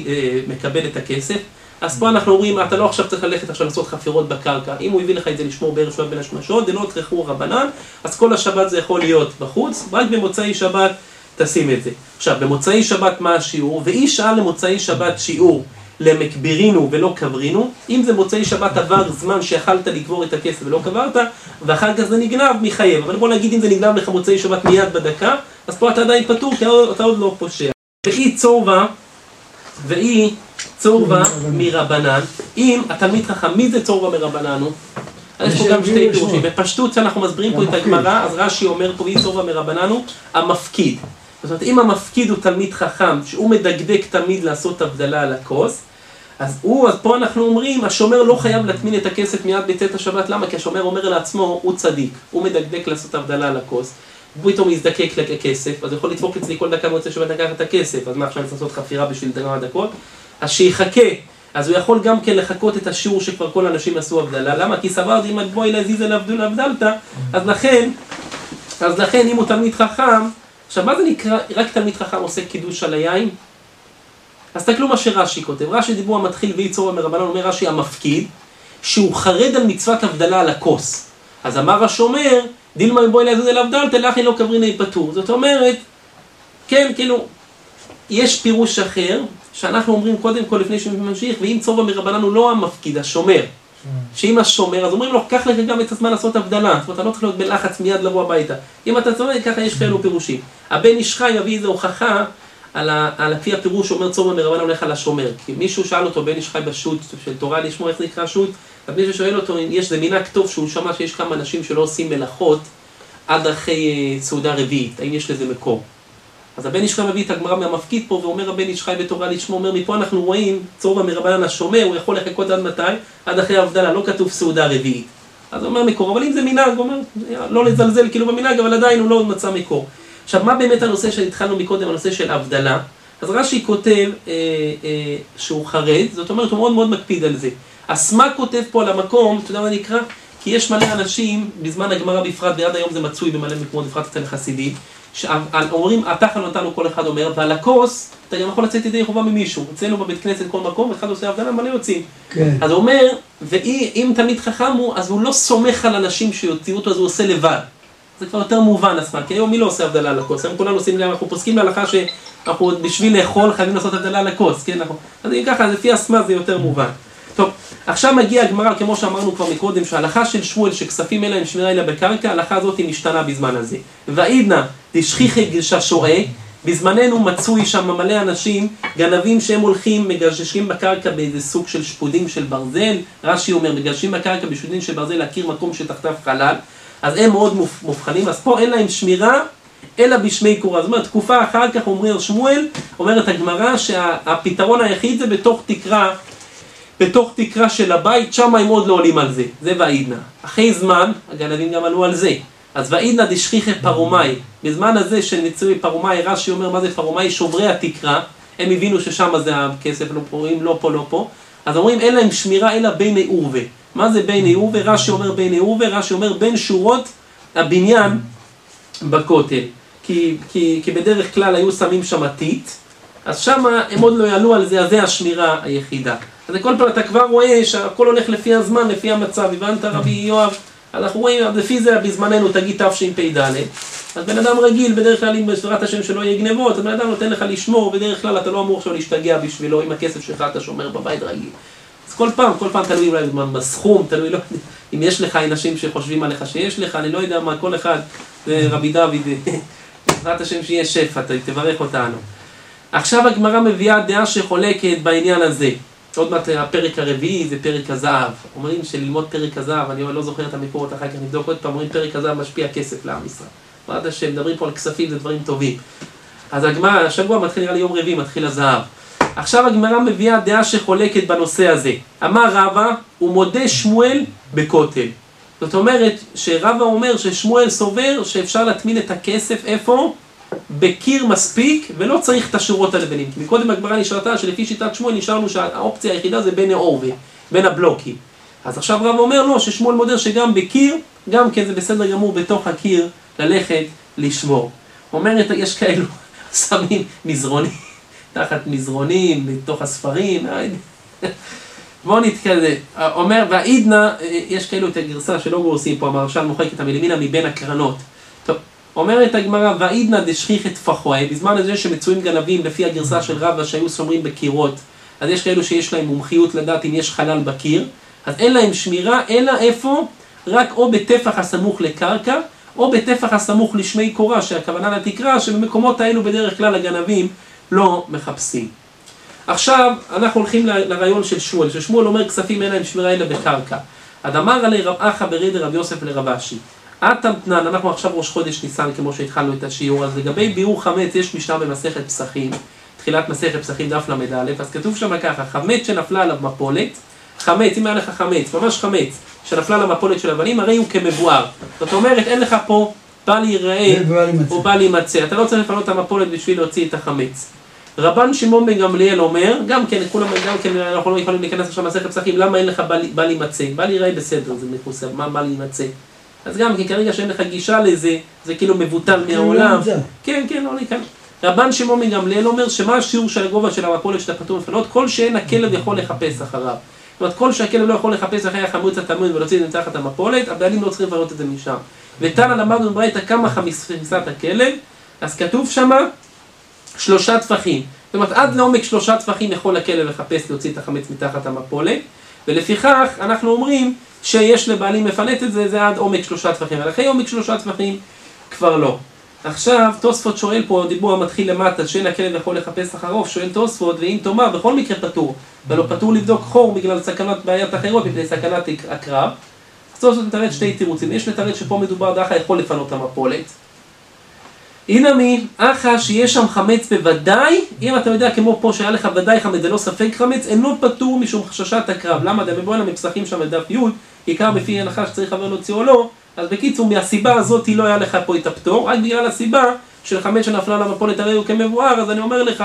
מקבל את הכסף, אז פה אנחנו אומרים, אתה לא עכשיו צריך ללכת עכשיו לעשות חפירות בקרקע, אם הוא הביא לך את זה לשמור בערב שבת בין השמשות, זה לא תרכו רבנן, אז כל השבת זה יכול להיות בחוץ, רק במוצאי שבת תשים את זה. עכשיו, במוצאי שבת מה השיעור? ואי שאל למוצאי שבת שיעור למקבירינו ולא קברינו, אם זה מוצאי שבת עבר זמן שיכלת לקבור את הכסף ולא קברת, ואחר כך זה נגנב, מי חייב? אבל בוא נגיד אם זה נגנב לך מוצאי שבת מיד בדקה, אז פה אתה עדיין פטור, כי אתה עוד לא פושע. ואי צורבה מרבנן, אם התלמיד חכם, מי זה צורבה מרבנן? יש פה גם שתי פירושים. בפשטות שאנחנו מסבירים פה את הגמרא, אז רש"י אומר פה, ואי צורבה מרבנן הוא המפקיד. זאת אומרת, אם המפקיד הוא תלמיד חכם, שהוא מדקדק תמיד לעשות הבדלה על הכוס, אז פה אנחנו אומרים, השומר לא חייב להטמין את הכסף מיד בצאת השבת. למה? כי השומר אומר לעצמו, הוא צדיק, הוא מדקדק לעשות הבדלה על הכוס, הוא פתאום יזדקק לכסף, אז הוא יכול לדפוק אצלי כל דקה מוצא שבת לקחת את הכסף, אז מה עכשיו אני לעשות חפירה בשביל כמה דקות? אז שיחכה, אז הוא יכול גם כן לחכות את השיעור שכבר כל האנשים עשו הבדלה. למה? כי סברתי אם את בואי להזיז על הבדלת, אז לכן אז לכן אם הוא תלמיד חכם, עכשיו מה זה נקרא, רק תלמיד חכם עושה קידוש על היין? אז תקלו מה שרש"י כותב, רש"י דיבור המתחיל ויצור מרבנן, אומר רש"י המפקיד, שהוא חרד על מצוות הבדלה על הכוס. אז אמר השומר, דילמה מבואי לעזוז אל הבדל, תלכי לא קבריני פטור. זאת אומרת, כן, כאילו, יש פירוש אחר, שאנחנו אומרים קודם כל לפני שממשיך, ואם צורבה מרבנן הוא לא המפקיד, השומר. שאם השומר, אז אומרים לו, קח לך גם את הזמן לעשות הבדלה, זאת אומרת, אתה לא צריך להיות בלחץ מיד לבוא הביתה. אם אתה צורבה, ככה יש כאלו פירושים. הבן איש חי יביא איזו הוכחה, על לפי הפירוש שאומר צורבה מרבנן הולך על השומר. כי מישהו שאל אותו, בן איש חי בשו"ת של תורה לשמוע איך זה נקרא שו"ת, אז מישהו שואל אותו, זה מנהג טוב שהוא שמע שיש כמה אנשים שלא עושים מלאכות עד אחרי סעודה רביעית, האם יש לזה מקור? אז הבן איש חי מביא את הגמרא מהמפקיד פה, ואומר הבן איש חי בתורה לשמו, אומר מפה אנחנו רואים, צורבה מרבנן השומר, הוא יכול לחכות עד מתי? עד אחרי ההבדלה, לא כתוב סעודה רביעית. אז הוא אומר מקור, אבל אם זה מנהג, הוא אומר, לא לזלזל כאילו במנהג, אבל עדיין הוא לא מצא מקור. עכשיו, מה באמת הנושא שהתחלנו מקודם, הנושא של הבדלה? אז רש"י כותב שהוא חרד, זאת אומרת, הוא מאוד מאוד מקפיד על זה. הסמ"ק כותב פה על המקום, אתה יודע מה נקרא? כי יש מלא אנשים, בזמן הגמרא בפרט, ועד היום זה מצוי במלא מקומות בפרט אצל חסידים, שאומרים, התחל נתנו כל אחד אומר, ועל הכוס, אתה גם יכול לצאת ידי חובה ממישהו. אצלנו בבית כנסת כל מקום, אחד עושה הבדלה, מלא יוצאים. כן. אז הוא אומר, ואם תלמיד חכם הוא, אז הוא לא סומך על אנשים שיוציאו אותו, אז הוא עושה לבד. זה כבר יותר מובן, הסמ"ק, כי היום מי לא עושה הבדלה על הכוס? היום כולנו עושים, אנחנו פוסקים להלכה שאנחנו בשביל לאכול חייבים לעשות הבדלה על הכוס, כן? אז אם ככה, לפי הסמ"ק זה יותר מובן. טוב, עכשיו מגיע הגמרא, כמו שאמרנו כבר מקודם, שההלכה של שמואל שכספים אלה הם שמירה אלה בקרקע, ההלכה הזאת היא משתנה בזמן הזה. ועידנא דשכיחי גששועה, בזמננו מצוי שם מלא אנשים, גנבים שהם הולכים, מגששים בקרקע באיזה סוג של שפודים של ברזל, רש"י אומר, מגששים בקרקע בשפודים של ברזל להכיר מקום שתחתיו חלל, אז הם מאוד מובחנים, אז פה אין להם שמירה, אלא בשמי קורה. זאת אומרת, תקופה אחר כך אומר שמואל, אומרת הגמרא שהפתרון היחיד זה בתוך תקרה של הבית, שם הם עוד לא עולים על זה, זה ועידנא. אחרי זמן, הגנבים גם עלו על זה. אז ועידנא דשכיחי פרומאי, בזמן הזה של ניצוי פרומאי, רש"י אומר מה זה פרומאי, שוברי התקרה, הם הבינו ששם זה הכסף, לא פה, לא פה, לא פה. אז אומרים, אין להם שמירה אלא ביני עורווה. מה זה ביני עורווה? רש"י אומר ביני עורווה, רש"י אומר בין שורות הבניין בכותל. כי בדרך כלל היו שמים שם עתית, אז שם הם עוד לא יעלו על זה, אז זה השמירה היחידה. אז כל פעם אתה כבר רואה שהכל הולך לפי הזמן, לפי המצב, הבנת רבי יואב? אנחנו רואים, לפי זה בזמננו תגיד תשפ"ד, אז בן אדם רגיל, בדרך כלל אם בסבירת השם שלא יהיה גנבות, אז בן אדם נותן לך לשמור, בדרך כלל אתה לא אמור עכשיו להשתגע בשבילו, עם הכסף שלך אתה שומר בבית רגיל. אז כל פעם תלוי אולי בסכום, תלוי לא, אם יש לך אנשים שחושבים עליך שיש לך, אני לא יודע מה, כל אחד, רבי דוד, בסבירת השם שיהיה שפע, תברך אותנו. עכשיו הגמרא מביאה דעה שחולקת בעניין הזה. עוד מעט הפרק הרביעי זה פרק הזהב. אומרים שללמוד פרק הזהב, אני לא זוכר את המקורות, אחר כך נבדוק עוד פעם, אומרים פרק הזהב משפיע כסף לעם ישראל. בעד השם, מדברים פה על כספים, זה דברים טובים. אז הגמרא, השבוע מתחיל, נראה לי יום רביעי, מתחיל הזהב. עכשיו הגמרא מביאה דעה שחולקת בנושא הזה. אמר רבא, הוא מודה שמואל בכותל. זאת אומרת שרבא אומר ששמואל סובר שאפשר להטמין את הכסף איפה? בקיר מספיק, ולא צריך את השורות הלבנים. כי מקודם הגמרא נשארתה שלפי שיטת שמואל נשארנו שהאופציה היחידה זה בין העורווה, בין הבלוקים. אז עכשיו רב אומר לו ששמואל מודר שגם בקיר, גם כן זה בסדר גמור בתוך הקיר ללכת לשמור. אומרת, יש כאלו שמים מזרונים, תחת מזרונים, בתוך הספרים, בואו נתקדם. אומר, והעידנא, יש כאלו את הגרסה שלא גורסים פה, המהרש"ל מוחק את המלמינה מבין הקרנות. טוב. אומרת הגמרא, ועידנא דשכיחי טפחוה, בזמן הזה שמצויים גנבים לפי הגרסה של רבא שהיו שומרים בקירות, אז יש כאלו שיש להם מומחיות לדעת אם יש חלל בקיר, אז אין להם שמירה, אלא איפה? רק או בטפח הסמוך לקרקע, או בטפח הסמוך לשמי קורה, שהכוונה לתקרה, שבמקומות האלו בדרך כלל הגנבים לא מחפשים. עכשיו אנחנו הולכים לרעיון של שמואל, ששמואל אומר כספים אין להם שמירה אלא בקרקע. אז אמר עלי רב אחא ברי דרב יוסף לרב אשי. תנן, אנחנו עכשיו ראש חודש ניסן כמו שהתחלנו את השיעור, אז לגבי ביאור חמץ יש משנה במסכת פסחים, תחילת מסכת פסחים דף ל"א, אז כתוב שם ככה, חמץ שנפלה עליו מפולת, חמץ, אם היה לך חמץ, ממש חמץ, שנפלה עליו מפולת של אבנים, הרי הוא כמבואר. זאת אומרת, אין לך פה בל ייראה או בל יימצא, אתה לא צריך לפנות את המפולת בשביל להוציא את החמץ. רבן שמעון בן גמליאל אומר, גם כן, אנחנו לא יכולים להיכנס עכשיו למסכת פסחים, למה אין לך בל יימצא? בל ייראה בסדר, זה מחוסר, מה בל יימצא? אז גם כי כרגע שאין לך גישה לזה, זה כאילו מבוטל מהעולם. כן, כן, לא ניכנס. רבן שמעון מגמליאל אומר שמה השיעור של הגובה של המפולת שאתה פטור מפנות? כל שאין הכלב יכול לחפש אחריו. זאת אומרת, כל שהכלב לא יכול לחפש אחרי החמוץ התמוד ולהוציא את זה מתחת המפולת, הבעלים לא צריכים לפנות את זה משם. ותנא למדנו בברייתא כמה מכסת הכלב, אז כתוב שמה 3 טפחים. זאת אומרת, עד לעומק 3 טפחים יכול הכלב לחפש להוציא את החמץ מתחת המפולת, ולפיכך אנחנו אומרים שיש לבעלים לפנט את זה, זה עד עומק 3 טפחים, אבל אחרי עומק 3 טפחים כבר לא. עכשיו, תוספות שואל פה, דיבור המתחיל למטה, שאין הכלב יכול לחפש אחריו, שואל תוספות, ואם תאמר, בכל מקרה פטור, ולא פטור לבדוק חור בגלל סכנת בעיית אחרות, מפני סכנת הקרב. אז תוספות מתרץ 2 תירוצים, יש לתרץ שפה מדובר דחה יכול לפנות את המפולת. הנה מי, אחא שיש שם חמץ בוודאי, אם אתה יודע כמו פה שהיה לך ודאי חמץ, זה לא ספק חמץ, אינו פטור משום חששת הקרב. למה? דמבואנה מפסחים שם בדף י', עיקר בפי הנחה שצריך חבר להוציא או לא, אז בקיצור, מהסיבה הזאת לא היה לך פה את הפטור, רק בגלל הסיבה של חמץ שנפלה למפולת הרי הוא כמבואר, אז אני אומר לך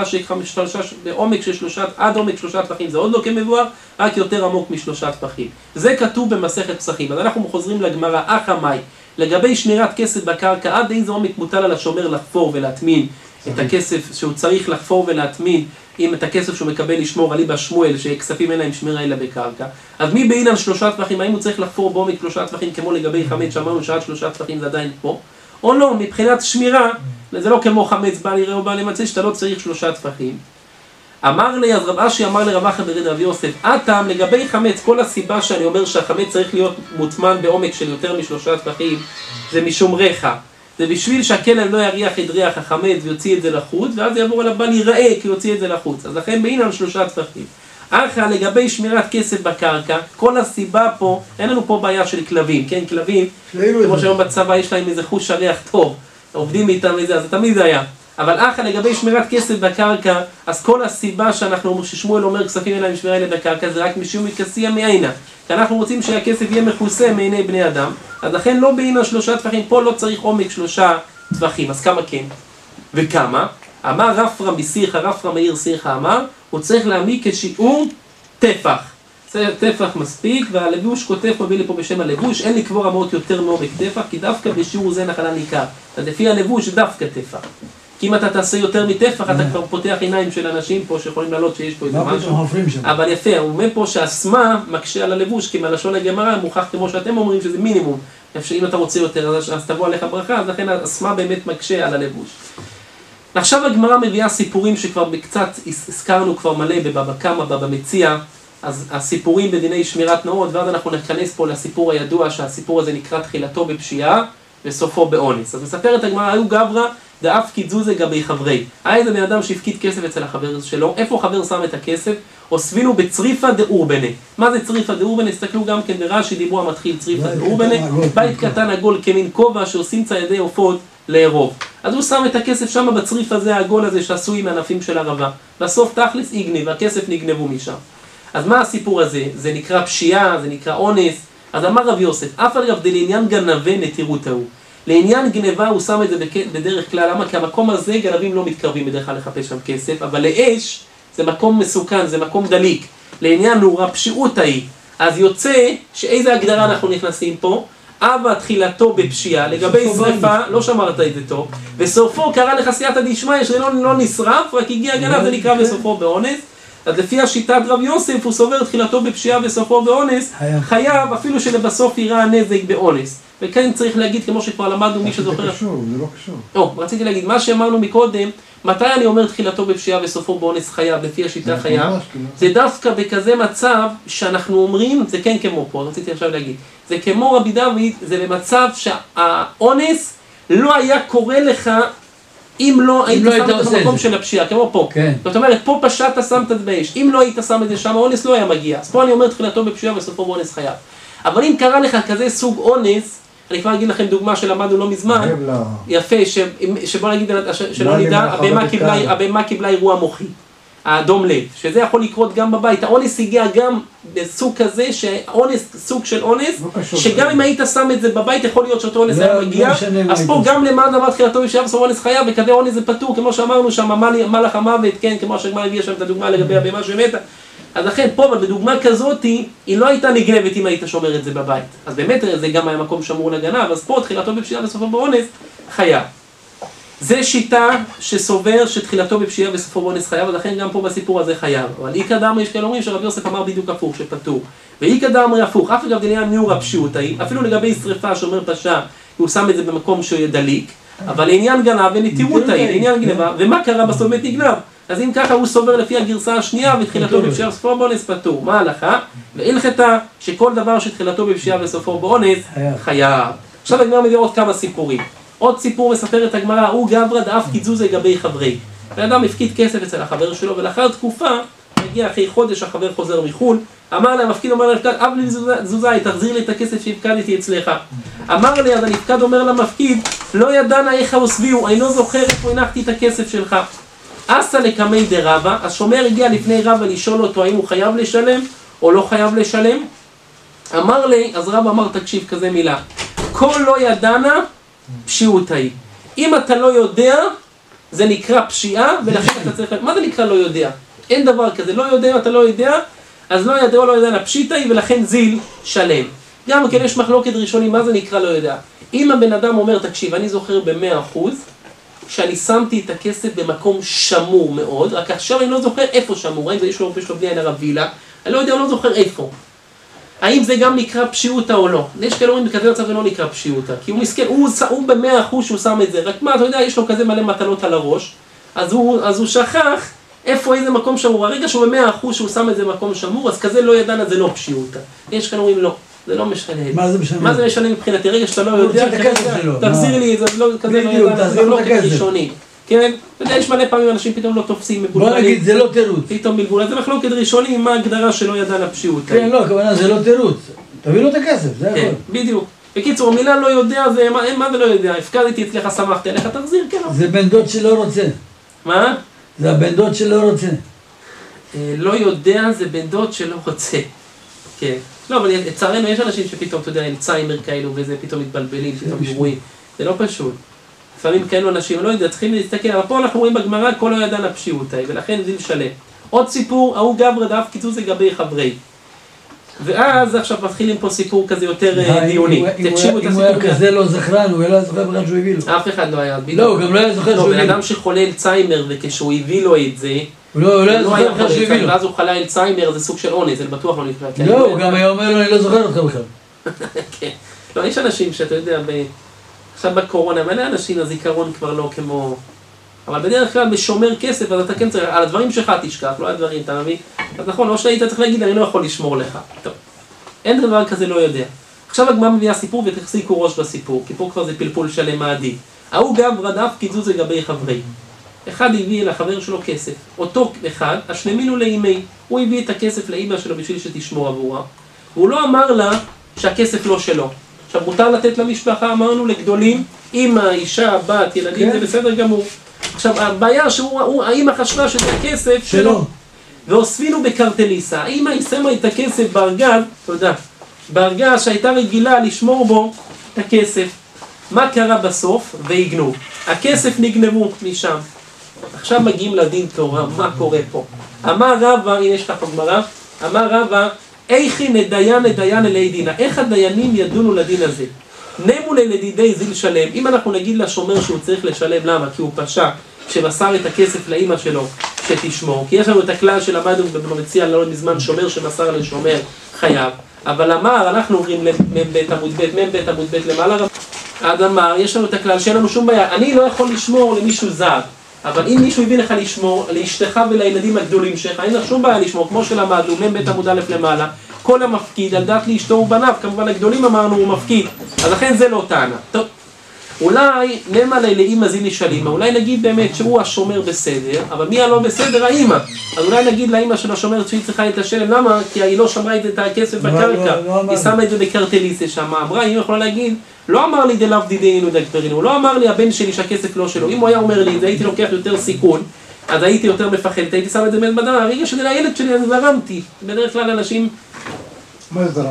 שבעומק של 3, עד עומק 3 טפחים זה עוד לא כמבואר, רק יותר עמוק מ3 טפחים. זה כתוב במסכת פסחים. אז אנחנו חוזרים לגמרא, אחא מאי, לגבי שמירת כסף בקרקע, עד איזה עומק מוטל על השומר לחפור ולהטמין את הכסף שהוא צריך לחפור ולהטמין, אם את הכסף שהוא מקבל לשמור על ליבא שמואל, שכספים אין להם שמירה אלא בקרקע. אז מי בעינן 3 טפחים, האם הוא צריך לחפור בעומק 3 טפחים כמו לגבי חמץ, שאמרנו שעד 3 טפחים זה עדיין פה, או לא, מבחינת שמירה, זה לא כמו חמץ בא לראה או בא למצא, שאתה לא צריך 3 טפחים. אמר לי, אז רב אשי אמר לרב אחא ברי רב יוסף, הטעם לגבי חמץ, כל הסיבה שאני אומר שהחמץ צריך להיות מוטמן בעומק של יותר מ3 טפחים, זה משום ריחה. זה בשביל שהכלב לא יריח את ריח החמץ ויוציא את זה לחוץ, ואז יעבור על הבן ייראה כי יוציא את זה לחוץ. אז לכן בעינן 3 טפחים. אחא לגבי שמירת כסף בקרקע, כל הסיבה פה, אין לנו פה בעיה של כלבים, כן? כלבים, כמו שהיום בצבא יש להם איזה חוש הריח טוב, עובדים איתם וזה, אז זה תמיד היה. אבל אחא לגבי שמירת כסף בקרקע, אז כל הסיבה ששמואל אומר כספים אין להם שמירה אלה בקרקע, זה רק משום מתכסיה מעינה. כי אנחנו רוצים שהכסף יהיה מכוסה מעיני בני אדם, אז לכן לא בעינן 3 טפחים, פה לא צריך עומק 3 טפחים, אז כמה כן? וכמה? אמר רפרא מסירחא, רפרא מאיר סירחא אמר, הוא צריך להעמיק כשיעור טפח. טפח מספיק, והלבוש כותב מביא לי פה בשם הלבוש, אין לקבור אמות יותר מעומק טפח, כי דווקא בשיעור זה נחלה ניכר. אז לפי הלבוש דווקא טפח. כי אם אתה תעשה יותר מטפח, אתה כבר פותח עיניים של אנשים פה שיכולים לעלות שיש פה איזה משהו. אבל יפה, הוא אומר פה שהסמה מקשה על הלבוש, כי מהלשון הגמרא מוכח כמו שאתם אומרים שזה מינימום. אם אתה רוצה יותר, אז תבוא עליך ברכה, אז לכן הסמה באמת מקשה על הלבוש. עכשיו הגמרא מביאה סיפורים שכבר קצת הזכרנו כבר מלא בבבא קמא, בבא מציעא, אז הסיפורים בדיני שמירת נאות, ואז אנחנו נכנס פה לסיפור הידוע שהסיפור הזה נקרא תחילתו בפשיעה וסופו באונס. אז מספרת הגמרא, היו גברא דאף קידזוזי גבי חברי. היה איזה בן אדם שהפקיד כסף אצל החבר שלו, איפה חבר שם את הכסף? אוספינו בצריפא דאורבנה. מה זה צריפא דאורבנה? הסתכלו גם כן ברש"י, דיבור המתחיל צריפא דאורבנה, בית קטן עגול כמין כובע שעושים ציידי עופות לערוב. אז הוא שם את הכסף שם בצריף הזה, העגול הזה שעשוי מענפים של ערבה. בסוף תכלס יגנב, הכסף נגנבו משם. אז מה הסיפור הזה? זה נקרא פשיעה, זה נקרא אונס. אז אמר רב יוסף, אף על רב דלעניין גנבי נטירות ההוא. לעניין גנבה הוא שם את זה בדרך כלל, למה? כי המקום הזה גנבים לא מתקרבים בדרך כלל לחפש שם כסף, אבל לאש זה מקום מסוכן, זה מקום דליק. לעניין נורא פשיעות ההיא. אז יוצא שאיזה הגדרה אנחנו נכנסים פה? אבא תחילתו בפשיעה, לגבי שריפה, לא שמרת את זה טוב, וסופו קרא לך סייעתא דשמיא, שלא נשרף, רק הגיע הגנב, זה נקרא בסופו באונס. אז לפי השיטת רב יוסף, הוא סובר תחילתו בפשיעה וסופו באונס, חייב אפילו שלבסוף יראה הנזק באונס. וכן צריך להגיד, כמו שכבר למדנו, מי שזוכר... זה קשור, זה לא קשור. רציתי להגיד, מה שאמרנו מקודם, מתי אני אומר תחילתו בפשיעה וסופו באונס חייב, לפי השיטה חייב, זה דווקא בכזה מצב שאנחנו אומרים, זה כן כמו פה, רציתי עכשיו להגיד, זה כמו רבי דוד, זה במצב שהאונס לא היה קורה לך אם לא היית שם את זה במקום של הפשיעה, כמו פה. זאת אומרת, פה פשעת שמת את באש, אם לא היית שם את זה שם, האונס לא היה מגיע. אז פה אני אומר תחילתו בפשיעה וסופו באונס חייב. אבל אם קרה לך כזה סוג אונס, אני כבר אגיד לכם דוגמה שלמדנו לא מזמן, יפה, שבוא נגיד, שלא נדע, הבהמה קיבלה אירוע מוחי, האדום לב, שזה יכול לקרות גם בבית. האונס הגיע גם בסוג כזה, סוג של אונס, שגם אם היית שם את זה בבית, יכול להיות שאותו אונס היה מגיע, אז פה גם למען דבר תחילתו בפשיעה וסופו באונס חייב, וכזה אונס זה פטור, כמו שאמרנו שם, מלאך המוות, כן, כמו שהגמרא הביאה שם את הדוגמה לגבי הבהמה שמתה, אז לכן פה, אבל בדוגמה כזאת, היא לא הייתה נגנבת אם היית שומר את זה בבית. אז באמת זה גם היה מקום שמור לגנב, אז פה תחילתו בפשיעה וסופו באונס חייב. זה שיטה שסובר שתחילתו בפשיעה וסופו באונס חייב, אז לכן גם פה בסיפור הזה חייב. אבל איקא דאמרי יש כאלה אומרים שרבי יוסף אמר בדיוק הפוך, שפטור. ואיקא דאמרי הפוך, אף אגב דניה ניורא פשיעותא, אפילו לגבי שריפה שאומר פשע, הוא שם את זה במקום שהוא דליק, אבל לעניין גנב ונתירותא, לעניין גנבה, ומה קרה בסוף באמת נגנב? אז אם ככה הוא סובר לפי הגרסה השנייה ותחילתו בפשיעה וסופו באונס פטור. מה ההלכה? והלכתה שכל דבר שתחילתו בפשיעה וסופו באונס חייב. עכשיו הגמרא מביא עוד כמה סיפורים. עוד סיפור מספר את הגמרא, הוא גברא דאף קיזוז לגבי חברי. בן אדם הפקיד כסף אצל החבר שלו, ולאחר תקופה, הגיע אחרי חודש, החבר חוזר מחול, אמר לי, המפקיד אומר לפקד, אב לי זוזאי, תחזיר לי את הכסף שהפקדתי אצלך. אמר לי, אז הנפקד אומר למפקיד, לא ידענה איך הוסביהו, אינו זוכר איפה הנחתי את הכסף שלך. עשה לקמי דרבא, השומר הגיע לפני רבא לשאול אותו, האם הוא חייב לשלם או לא חייב לשלם. אמר לי, אז רבא אמר, תקשיב כזה מילה, כל לא ידענה, פשיעותא היא. אם אתה לא יודע, זה נקרא פשיעה, ולכן אתה צריך... מה זה נקרא לא יודע? אין דבר כזה, לא יודע, אתה לא יודע, אז לא יודע או לא יודע, פשיטא היא, ולכן זיל שלם. גם כן יש מחלוקת ראשונים, מה זה נקרא לא יודע? אם הבן אדם אומר, תקשיב, אני זוכר ב100% שאני שמתי את הכסף במקום שמור מאוד, רק עכשיו אני לא זוכר איפה שמור, האם זה יש לו בלי עין הרבילה, אני לא יודע, אני לא זוכר איפה. האם זה גם נקרא פשיעותא או לא? יש כאלה אומרים בכזה מצב זה לא נקרא פשיעותא, כי הוא מסכן, הוא ב100% שהוא שם את זה, רק מה, אתה יודע, יש לו כזה מלא מטלות על הראש, אז הוא שכח איפה איזה מקום שמור, הרגע שהוא ב100% שהוא שם את זה במקום שמור, אז כזה לא ידענה, זה לא פשיעותא. יש כאלה אומרים לא, זה לא משנה. מה זה משנה? מה זה משנה מבחינתי? רגע שאתה לא יודע, תחזיר לי, זה לא כזה לא ידענה, זה לא ראשוני. כן? אתה יודע, יש מלא פעמים אנשים פתאום לא תופסים מבולבלים. בוא נגיד, זה לא תירוץ. פתאום בלבול, זה מחלוקת ראשוני, מה ההגדרה שלא ידענה פשיעותא. כן, לא, הכוונה זה לא תירוץ. תביא לו את הכסף, זה הכל. כן, בדיוק. בקיצור, המילה לא יודע, זה מה זה לא יודע? הפקדתי אצלך, שמחתי עליך, תחזיר, כן. זה בן דוד שלא רוצה. מה? זה הבן דוד שלא רוצה. לא יודע, זה בן דוד שלא רוצה. כן. לא, אבל לצערנו יש אנשים שפתאום, אתה יודע, עם ציימר כאלו וזה, פתאום מתבלבלים, פתאום גרועים. זה לא פשוט. לפעמים כאלו אנשים, לא יודע, צריכים להסתכל, אבל פה אנחנו רואים בגמרא, כל לא ידענה פשיעותא, ולכן זיל שלם. עוד סיפור, ההוא גברא דאף קיזוז לגבי חברי. ואז עכשיו מתחילים פה סיפור כזה יותר דיוני. תקשיבו את הסיפור. אם הוא היה כזה לא זכרן, הוא לא זוכר בכלל שהוא הביא לו. אף אחד לא היה. לא, הוא גם לא היה זוכר שהוא הביא לו. בן אדם שחולה אלצהיימר וכשהוא הביא לו את זה, הוא לא היה זוכר בכלל שהוא הביא לו. ואז הוא חלה אלצהיימר, זה סוג של אונס, זה בטוח לא נקרא. לא, הוא גם היה אומר לו, אני לא זוכר אותך בכלל. כן. לא, יש אנשים שאתה יודע, עכשיו בקורונה, מלא אנשים הזיכרון כבר לא כמו... אבל בדרך כלל בשומר כסף, אז אתה כן צריך, על הדברים שלך תשכח, לא על הדברים, אתה מבין? אז נכון, או שהיית צריך להגיד, אני לא יכול לשמור לך. טוב. אין דבר כזה לא יודע. עכשיו הגמרא מביאה סיפור ותחזיקו ראש בסיפור, כי פה כבר זה פלפול שלם מעדי. ההוא גברא דאף קיזוז לגבי חברי. אחד הביא לחבר שלו כסף. אותו אחד, השלמינו לאימי. הוא הביא את הכסף לאימא שלו בשביל שתשמור עבורה. והוא לא אמר לה שהכסף לא שלו. עכשיו מותר לתת למשפחה, אמרנו לגדולים, אמא, אישה, בת, ילדים, זה בסדר גמור. עכשיו הבעיה האמא חשבה שזה הכסף שלו. ואוספינו בקרטליסה. האמא שמה את הכסף בארגז, תודה, בארגז שהייתה רגילה לשמור בו את הכסף. מה קרה בסוף? והגנו. הכסף נגנבו משם. עכשיו מגיעים לדין תורה, מה קורה פה? אמר רבא, הנה יש לך גמרא, אמר רבא, איכי נדיין אלי דינה, איך הדיינים ידונו לדין הזה? נמו לנדידי זיל שלם, אם אנחנו נגיד לשומר שהוא צריך לשלם, למה? כי הוא פשע, שמסר את הכסף לאמא שלו שתשמור, כי יש לנו את הכלל שלמדנו במציע לא מזמן, שומר שמסר לשומר חייב, אבל אמר, אנחנו עוברים מבית עמוד ב' למעלה, עד אמר, יש לנו את הכלל שאין לנו שום בעיה, אני לא יכול לשמור למישהו זר, אבל אם מישהו הביא לך לשמור, לאשתך ולילדים הגדולים שלך, אין לך שום בעיה לשמור, כמו שלמדנו, מבית עמוד א' למעלה, כל המפקיד, על דעת לאשתו ובניו, כמובן הגדולים אמרנו הוא מפקיד, אז לכן זה לא טענה. טוב, אולי נמה לאמא זילי שלימה, אולי נגיד באמת שהוא השומר בסדר, אבל מי הלא בסדר? האמא. אז אולי נגיד לאמא של השומר שהיא צריכה את השלם, למה? כי היא לא שמרה את הכסף בקרקע, היא שמה את זה בקרטליסט שם, אמרה, היא יכולה להגיד, לא אמר לי דלאו דידינו דקפרינו, לא אמר לי הבן שלי שהכסף לא שלו, אם הוא היה אומר לי את זה, הייתי לוקח יותר סיכון, אז הייתי יותר מפחד, הייתי שם את זה בדבר, הרגע שזה לילד שלי, אז זרמתי. בדרך כלל אנשים... מה זרמת?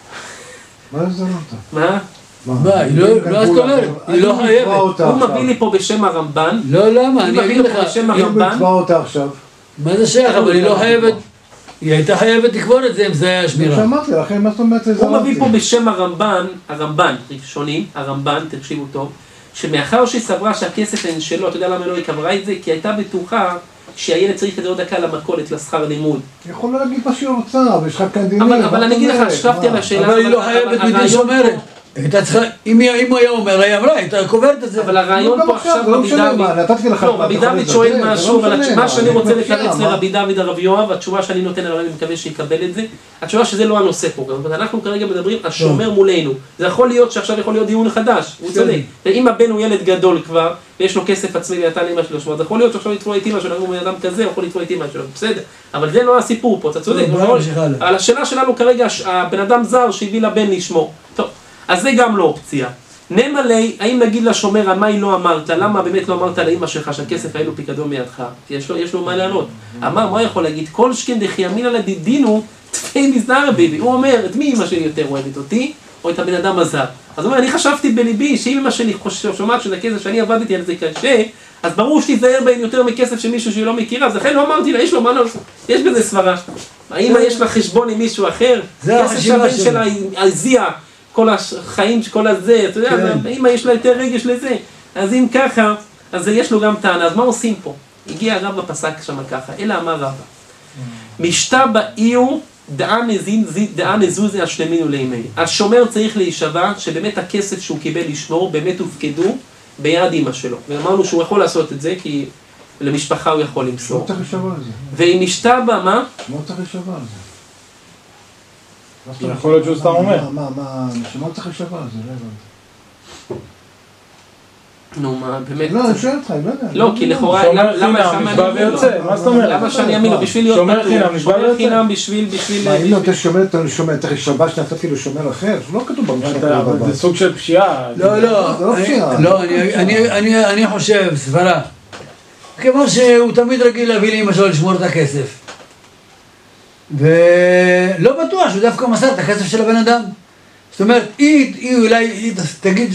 מה זרמת? מה? מה, היא לא אומרת, היא לא חייבת. הוא מביא לי פה בשם הרמב"ן. לא, למה? אני אגיד לך. אם הוא יתבע אותה עכשיו. מה זה שייך? אבל היא לא חייבת. היא הייתה חייבת לקבור את זה אם זה היה שמירה. שמעתי לכם, מה זאת אומרת? הוא מביא פה בשם הרמב"ן, ראשונים, הרמב"ן, תקשיבו טוב, שמאחר שהיא סברה שהכסף אין שלו, אתה יודע למה לא היא קברה את זה? כי הייתה בטוחה שהילד צריך את זה עוד דקה למכולת, לשכר לימוד. היא יכולה להגיד מה שהיא רוצה, ויש לך כאן דינים. אבל אני אגיד לך, שכבתי על השאלה. אבל היא לא חייבת בגלל שומרת. הייתה צריכה, אם הוא היה אומר, היא אמרה, הייתה קוברת את זה. אבל הרעיון פה עכשיו רבי דוד, רבי דוד שואל משהו, אבל התשובה שאני רוצה לתרץ לרבי דוד הרב יואב, התשובה שאני נותן לרבי, אני מקווה שיקבל את זה, התשובה שזה לא הנושא פה, אנחנו כרגע מדברים, השומר מולנו, זה יכול להיות שעכשיו יכול להיות דיון חדש, הוא צודק, אם הבן הוא ילד גדול כבר, ויש לו כסף עצמי ונתן לאמא שלו, זאת אומרת, יכול להיות שעכשיו לתפוע את אמא שלו, הוא אדם כזה, יכול לתפוע את אמא שלו, בסדר, אבל זה לא הסיפור פה, אתה צודק, על השאלה שלנו כרגע, הבן אדם זר שהביא לבן לשמור, טוב, אז זה גם לא אופציה. נמלי, האם נגיד לשומר, מה היא לא אמרת? למה באמת לא אמרת לאמא שלך שהכסף היה לו פיקדון מידך? כי יש לו מה לענות. אמר, מה יכול להגיד? כל שכן דחי ימינא לדידינו, תפי מזנר ביבי. הוא אומר, את מי אמא שלי יותר אוהבת אותי, או את הבן אדם הזר? אז הוא אומר, אני חשבתי בליבי, שאם אמא שלי שומעת שזה כסף שאני עבדתי על זה קשה, אז ברור שתיזהר בהן יותר מכסף שמישהו שהיא לא מכירה, אז לכן לא אמרתי לה, יש בזה סברה. האמא יש לה חשבון עם מישהו אחר? כסף שהבן שלה הזיע כל החיים, כל הזה, אתה יודע, אמא יש לה יותר רגש לזה. אז אם ככה, אז יש לו גם טענה. אז מה עושים פה? הגיע הרב הפסק שם ככה, אלא אמר רבא. משתה באיו דעה נזוזי השלמינו לימי. השומר צריך להישבע שבאמת הכסף שהוא קיבל לשמור, באמת הופקדו ביד אמא שלו. ואמרנו שהוא יכול לעשות את זה, כי למשפחה הוא יכול למסור. לא צריך להישבע על זה. ואם משתה בה, מה? לא צריך להישבע על זה. יכול להיות שהוא סתם אומר. שמה צריך להישבע על זה? לא הבנתי. נו, מה, באמת? לא, אני שואל אותך, אני לא יודע. לא, כי לכאורה, למה נשבע ויוצא, מה זאת אומרת? למה שאני אאמין לו? בשביל להיות שומר חינם, נשבע שומר ויוצא. חינם בשביל... מה, אם לא תשומר, אתה צריך להישבע שאתה כאילו שומר אחר? זה לא כתוב במשנה. אבל זה סוג של פשיעה. לא, זה לא פשיעה. לא, אני חושב, סברה. כמו שהוא תמיד רגיל להביא לאמא שלו לשמור את הכסף. ולא בטוח שהוא דווקא מסר את הכסף של הבן אדם. זאת אומרת, היא אולי תגיד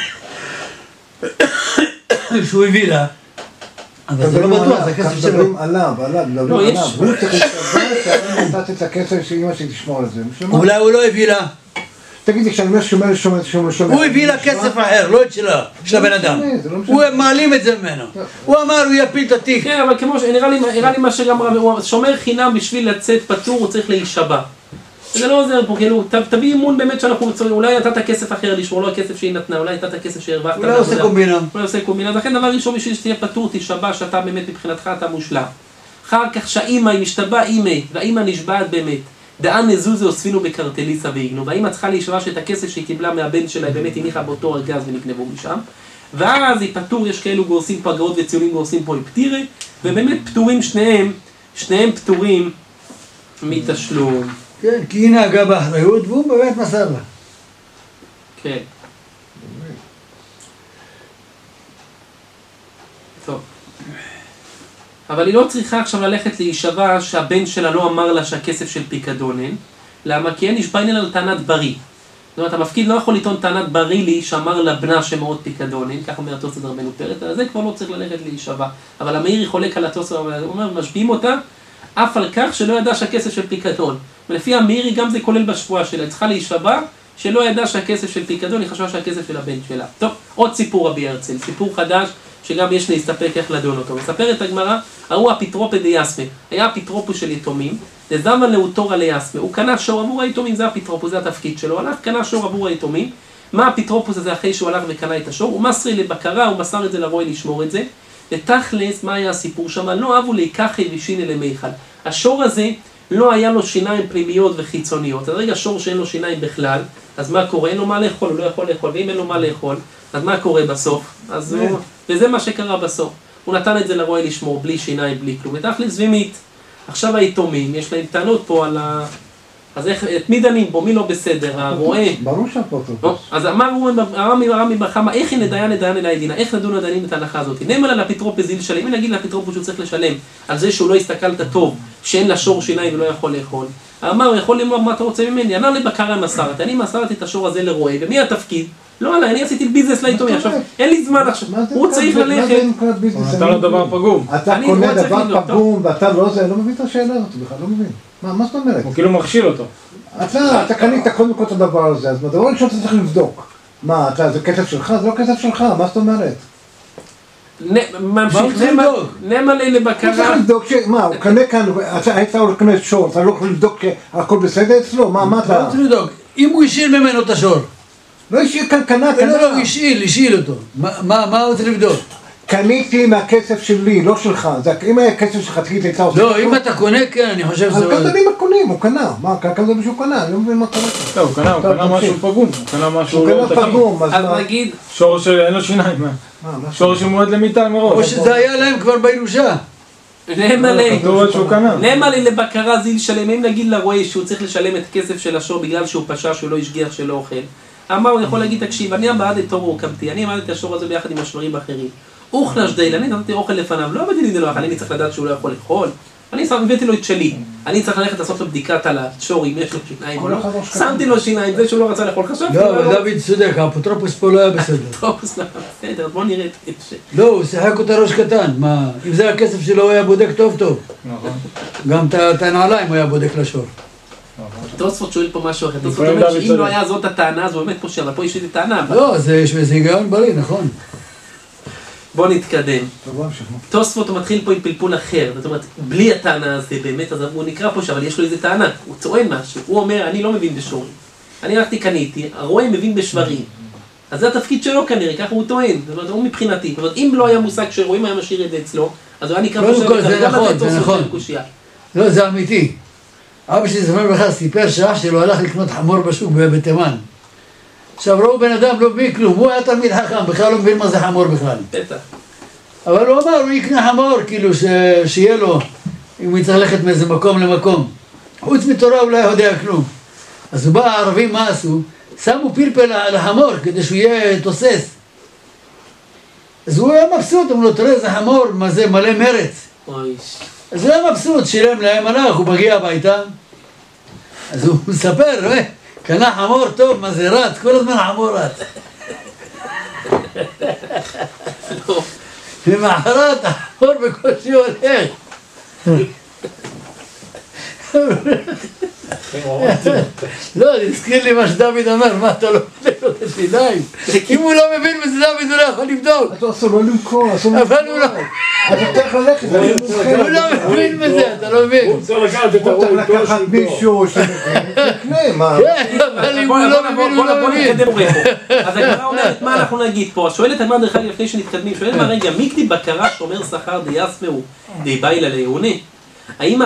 שהוא הביא לה, אבל זה לא בטוח, זה הכסף שלו. מדברים עליו, הוא צריך להשתבע שאני נתתי את הכסף שאמא שלי תשמור על זה. אולי הוא לא הביא לה. תגיד לי, כשאני אומר שומר, הוא הביא לה כסף אחר, לא את שלה, של הבן אדם. הוא מעלים את זה ממנו. הוא אמר, הוא יפיל את התיק. כן, אבל כמו נראה לי מה שגם רבי, שומר חינם בשביל לצאת פטור, הוא צריך להישבע. זה לא עוזר פה, כאילו, תביא אימון באמת שאנחנו רוצים, אולי נתת כסף אחר לשמור, לא הכסף שהיא נתנה, אולי נתת כסף שהרווחת. אולי עושה קומבינה. אולי עושה קומבינה, אז לכן דבר ראשון בשביל שתהיה פטור, תישבע שאתה באמת מבחינתך אתה מושלם. אחר כך שהאימא היא משתבע אימא, והאימא נשבעת באמת. דעה נזוזו אוספינו בקרטליסה והגנו, והאימא צריכה להישבע שאת הכסף שהיא קיבלה מהבן שלה, היא באמת הניחה באותו ארגז ונקנבו משם. ואז היא פטור, יש כאלו גורסים פה אגרות וציונים גורסים פה פטירה, ובאמת פטורים שניהם פטורים מתשלום. כן, כי היא נהגה באחריות והוא באמת מסר לה. כן. טוב. אבל היא לא צריכה עכשיו ללכת להישבע שהבן שלה לא אמר לה שהכסף של פיקדון אין. למה? כי אין נשבע על טענת בריא. זאת אומרת, המפקיד לא יכול לטעון טענת בריא לי שאמר לבנה שמאות פיקדון אין, כך אומר התוספות רבנו פרץ, על זה כבר לא צריך ללכת להישבע. אבל המאירי חולק על התוספות, הוא אומר, משביעים אותה אף על כך שלא ידע שהכסף של פיקדון. ולפי המאירי גם זה כולל בשבועה שלה, היא צריכה להישבע שלא ידע שהכסף של פיקדון, היא חשבה שהכסף של הבן שלה. טוב, עוד סיפור רבי הרצל, סיפור חדש שגם יש להסתפק איך לדון אותו. מספרת הגמרא, ההוא אפיטרופא דיאסמא, היה אפיטרופוס של יתומים, דזמן לאותורא ליאסמא, הוא קנה שור עבור היתומים, זה אפיטרופוס, זה התפקיד שלו, הלך קנה שור עבור היתומים. מה האפיטרופוס הזה אחרי שהוא הלך וקנה את השור? הוא מסר לבקרה, הוא מסר את זה לרועי לשמור את זה. ותכלס, מה היה הסיפור שם? לא אהבו לקחי ושיני למיכל. השור הזה לא היה לו שיניים פנימיות וחיצוניות. אז רגע שור שאין לו שיניים בכלל, אז מה קורה? אין לו מה לאכול, הוא לא יכול לאכול, ואם אין לו מה לאכול, אז מה קורה בסוף? אז וזה מה שקרה בסוף. הוא נתן את זה לרועי לשמור, בלי שיניים, בלי כלום. ותכלס זבימית. עכשיו היתומים, יש להם טענות פה על ה... אז איך, את מי דנים בו? מי לא בסדר? הרועה? ברור שהפרוטוקול. אז אמר הרמי בר חמא, איך נדיין אלי דינה? איך נדון הדיינים את ההלכה הזאת? נאמר לה לאפיטרופוס זיל שלם, אם נגיד לאפיטרופוס שהוא צריך לשלם על זה שהוא לא הסתכלת טוב, שאין לה שור שיניים ולא יכול לאכול. אמר, הוא יכול לומר מה אתה רוצה ממני? ענה לבקרה מסרתי, אני מסרתי את השור הזה לרועה, ומי התפקיד? לא, אני עשיתי ביזנס ליתומים, עכשיו, אין לי זמן עכשיו, הוא צריך ללכת. אתה לא דבר פגום. אתה קונה דבר פגום ואתה לא מבין את השאלה הזאת בכלל, לא מבין. מה זאת אומרת? הוא כאילו מכשיל אותו. אתה קנית קודם כל את הדבר הזה, אז מדבר ראשון אתה צריך לבדוק. מה, זה כסף שלך? זה לא כסף שלך, מה זאת אומרת? ממשיך, נמלא לבקרה. הוא צריך לבדוק מה, הוא קנה כאן, היית הולך לקנות שור, אתה לא יכול לבדוק שהכל בסדר אצלו? מה אתה? לא צריך לבדוק, אם הוא השאיל ממנו את השור. לא השאיל כאן, קנה. לא, הוא השאיל אותו. מה הוא צריך לבדוק? קניתי מהכסף שלי, לא שלך. אם היה כסף שלך, תגיד, הייתה עושה... לא, אם אתה קונה, כן, אני חושב שזה... אז קטנים הקונים, הוא קנה. מה, כזה בשביל קנה? אני לא מבין מה קנה. לא, הוא קנה משהו פגום. הוא קנה משהו לא תקין. פגום, אז נגיד... שור שאין לו שיניים, שור שמועד למיטה מראש. או שזה היה להם כבר בירושה. נאמר לי לבקרה זיל שלם, אם נגיד לרואה שהוא צריך לשלם את כסף של השור בגלל שהוא פשע, שהוא לא השגיח שלא אוכל. אמר, הוא יכול להגיד, תקשיב, אני עמד את תורו קמתי, אני עמד את השור הזה ביחד עם השברים האחרים. אוכלש דייל, אני נתתי אוכל לפניו, לא הבאתי לי זה לא אכל, אני צריך לדעת שהוא לא יכול לאכול. אני הבאתי לו את שלי, אני צריך ללכת לעשות לו בדיקת על השור, אם יש לו שיניים או לא. שמתי לו שיניים, זה שהוא לא רצה לאכול, חשבתי. לא, אבל דוד צודק, האפוטרופוס פה לא היה בסדר. האפוטרופוס לא היה בסדר, בוא נראה את זה. לא, הוא שיחק אותה ראש קטן, מה, אם זה הכסף שלו הוא היה בודק טוב טוב. גם את הנעליים הוא היה בודק לשור. תוספות שואל פה משהו אחר, תוספות אומר שאם לא היה זאת הטענה, אז הוא באמת פושע, אבל פה יש איזה טענה. לא, יש איזה היגיון בריא, נכון. בוא נתקדם. תוספות הוא מתחיל פה עם פלפול אחר, זאת אומרת, בלי הטענה הזה באמת, אז הוא נקרא פושע, אבל יש לו איזה טענה, הוא צוען משהו, הוא אומר, אני לא מבין בשורים. אני הלכתי קניתי, הרואה מבין בשברים. אז זה התפקיד שלו כנראה, ככה הוא טוען, זאת אומרת, הוא מבחינתי. זאת אומרת, אם לא היה מושג שרואים היה משאיר את זה אצלו, אז הוא היה נקרא פושע, זה נכון. לא, זה אמיתי. אבא שלי זמן בכלל סיפר שעה שלו הלך לקנות חמור בשוק בתימן. עכשיו ראו בן אדם לא מבין כלום, הוא היה תמיד חכם, בכלל לא מבין מה זה חמור בכלל. בטח. אבל הוא אמר, הוא יקנה חמור, כאילו שיהיה לו, אם הוא יצטרך ללכת מאיזה מקום למקום. חוץ מתורה הוא לא יודע כלום. אז הוא בא, הערבים מה עשו? שמו פלפל על החמור כדי שהוא יהיה תוסס. אז הוא היה מבסוט, אמרו לו, תראה איזה חמור, מה זה, מלא מרץ. אז הוא היה מבסוט, שילם להם הלך, הוא מגיע הביתה. אז הוא מספר, קנה חמור טוב, מה זה רץ, כל הזמן חמור רץ. למחרת החמור בקושי הולך. לא, נזכיר לי מה שדוד אמר, מה אתה לא מבין לו את השיניים? אם הוא לא מבין בזה דוד הוא לא יכול לבדוק. אתה אסור לא למכור, אסור אבל הוא לא... אתה צריך ללכת, הוא לא מבין בזה, אתה לא מבין. הוא צריך לקחת מישהו שיקנה, מה? כן, אבל אם הוא לא מבין, הוא לא מבין. אז הגמרא אומרת, מה אנחנו נגיד פה? שואלת הגמרא דרך אגב לפני שנתקדמים, שואלת מה רגע, מי כדי בקרה שומר שכר דיאסמהו די ביילה ליהוני? האם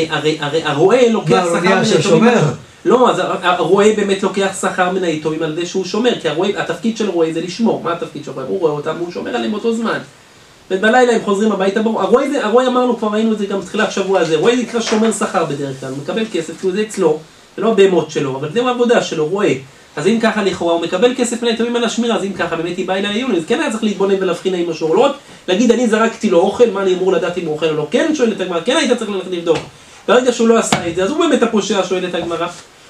הרועה לוקח שכר מן היתומים? לא, אז הרועה באמת לוקח שכר מן היתומים על זה שהוא שומר, כי התפקיד של רועה זה לשמור. מה התפקיד שלו? הוא רואה אותם והוא שומר עליהם באותו זמן. ובלילה הם חוזרים הביתה, הרועה אמרנו, כבר ראינו את זה גם בתחילת שבוע הזה, רועה נקרא שומר שכר בדרך כלל, הוא מקבל כסף, כי זה אצלו, זה לא הבהמות שלו, אבל זהו העבודה שלו, רועה. אז אם ככה לכאורה הוא מקבל כסף מן היתומים על השמירה, אז אם ככה באמת היא באה אליי לעיון, אז כן היה צריך להתבונן ולהבחין האם השור, לא רק להגיד אני זרקתי לו אוכל, מה אני אמור לדעת אם הוא אוכל או לא, כן שואלת הגמרא, כן היית צריך ללכת לבדוק. ברגע שהוא לא עשה את זה, אז הוא באמת הפושע, שואלת הגמרא.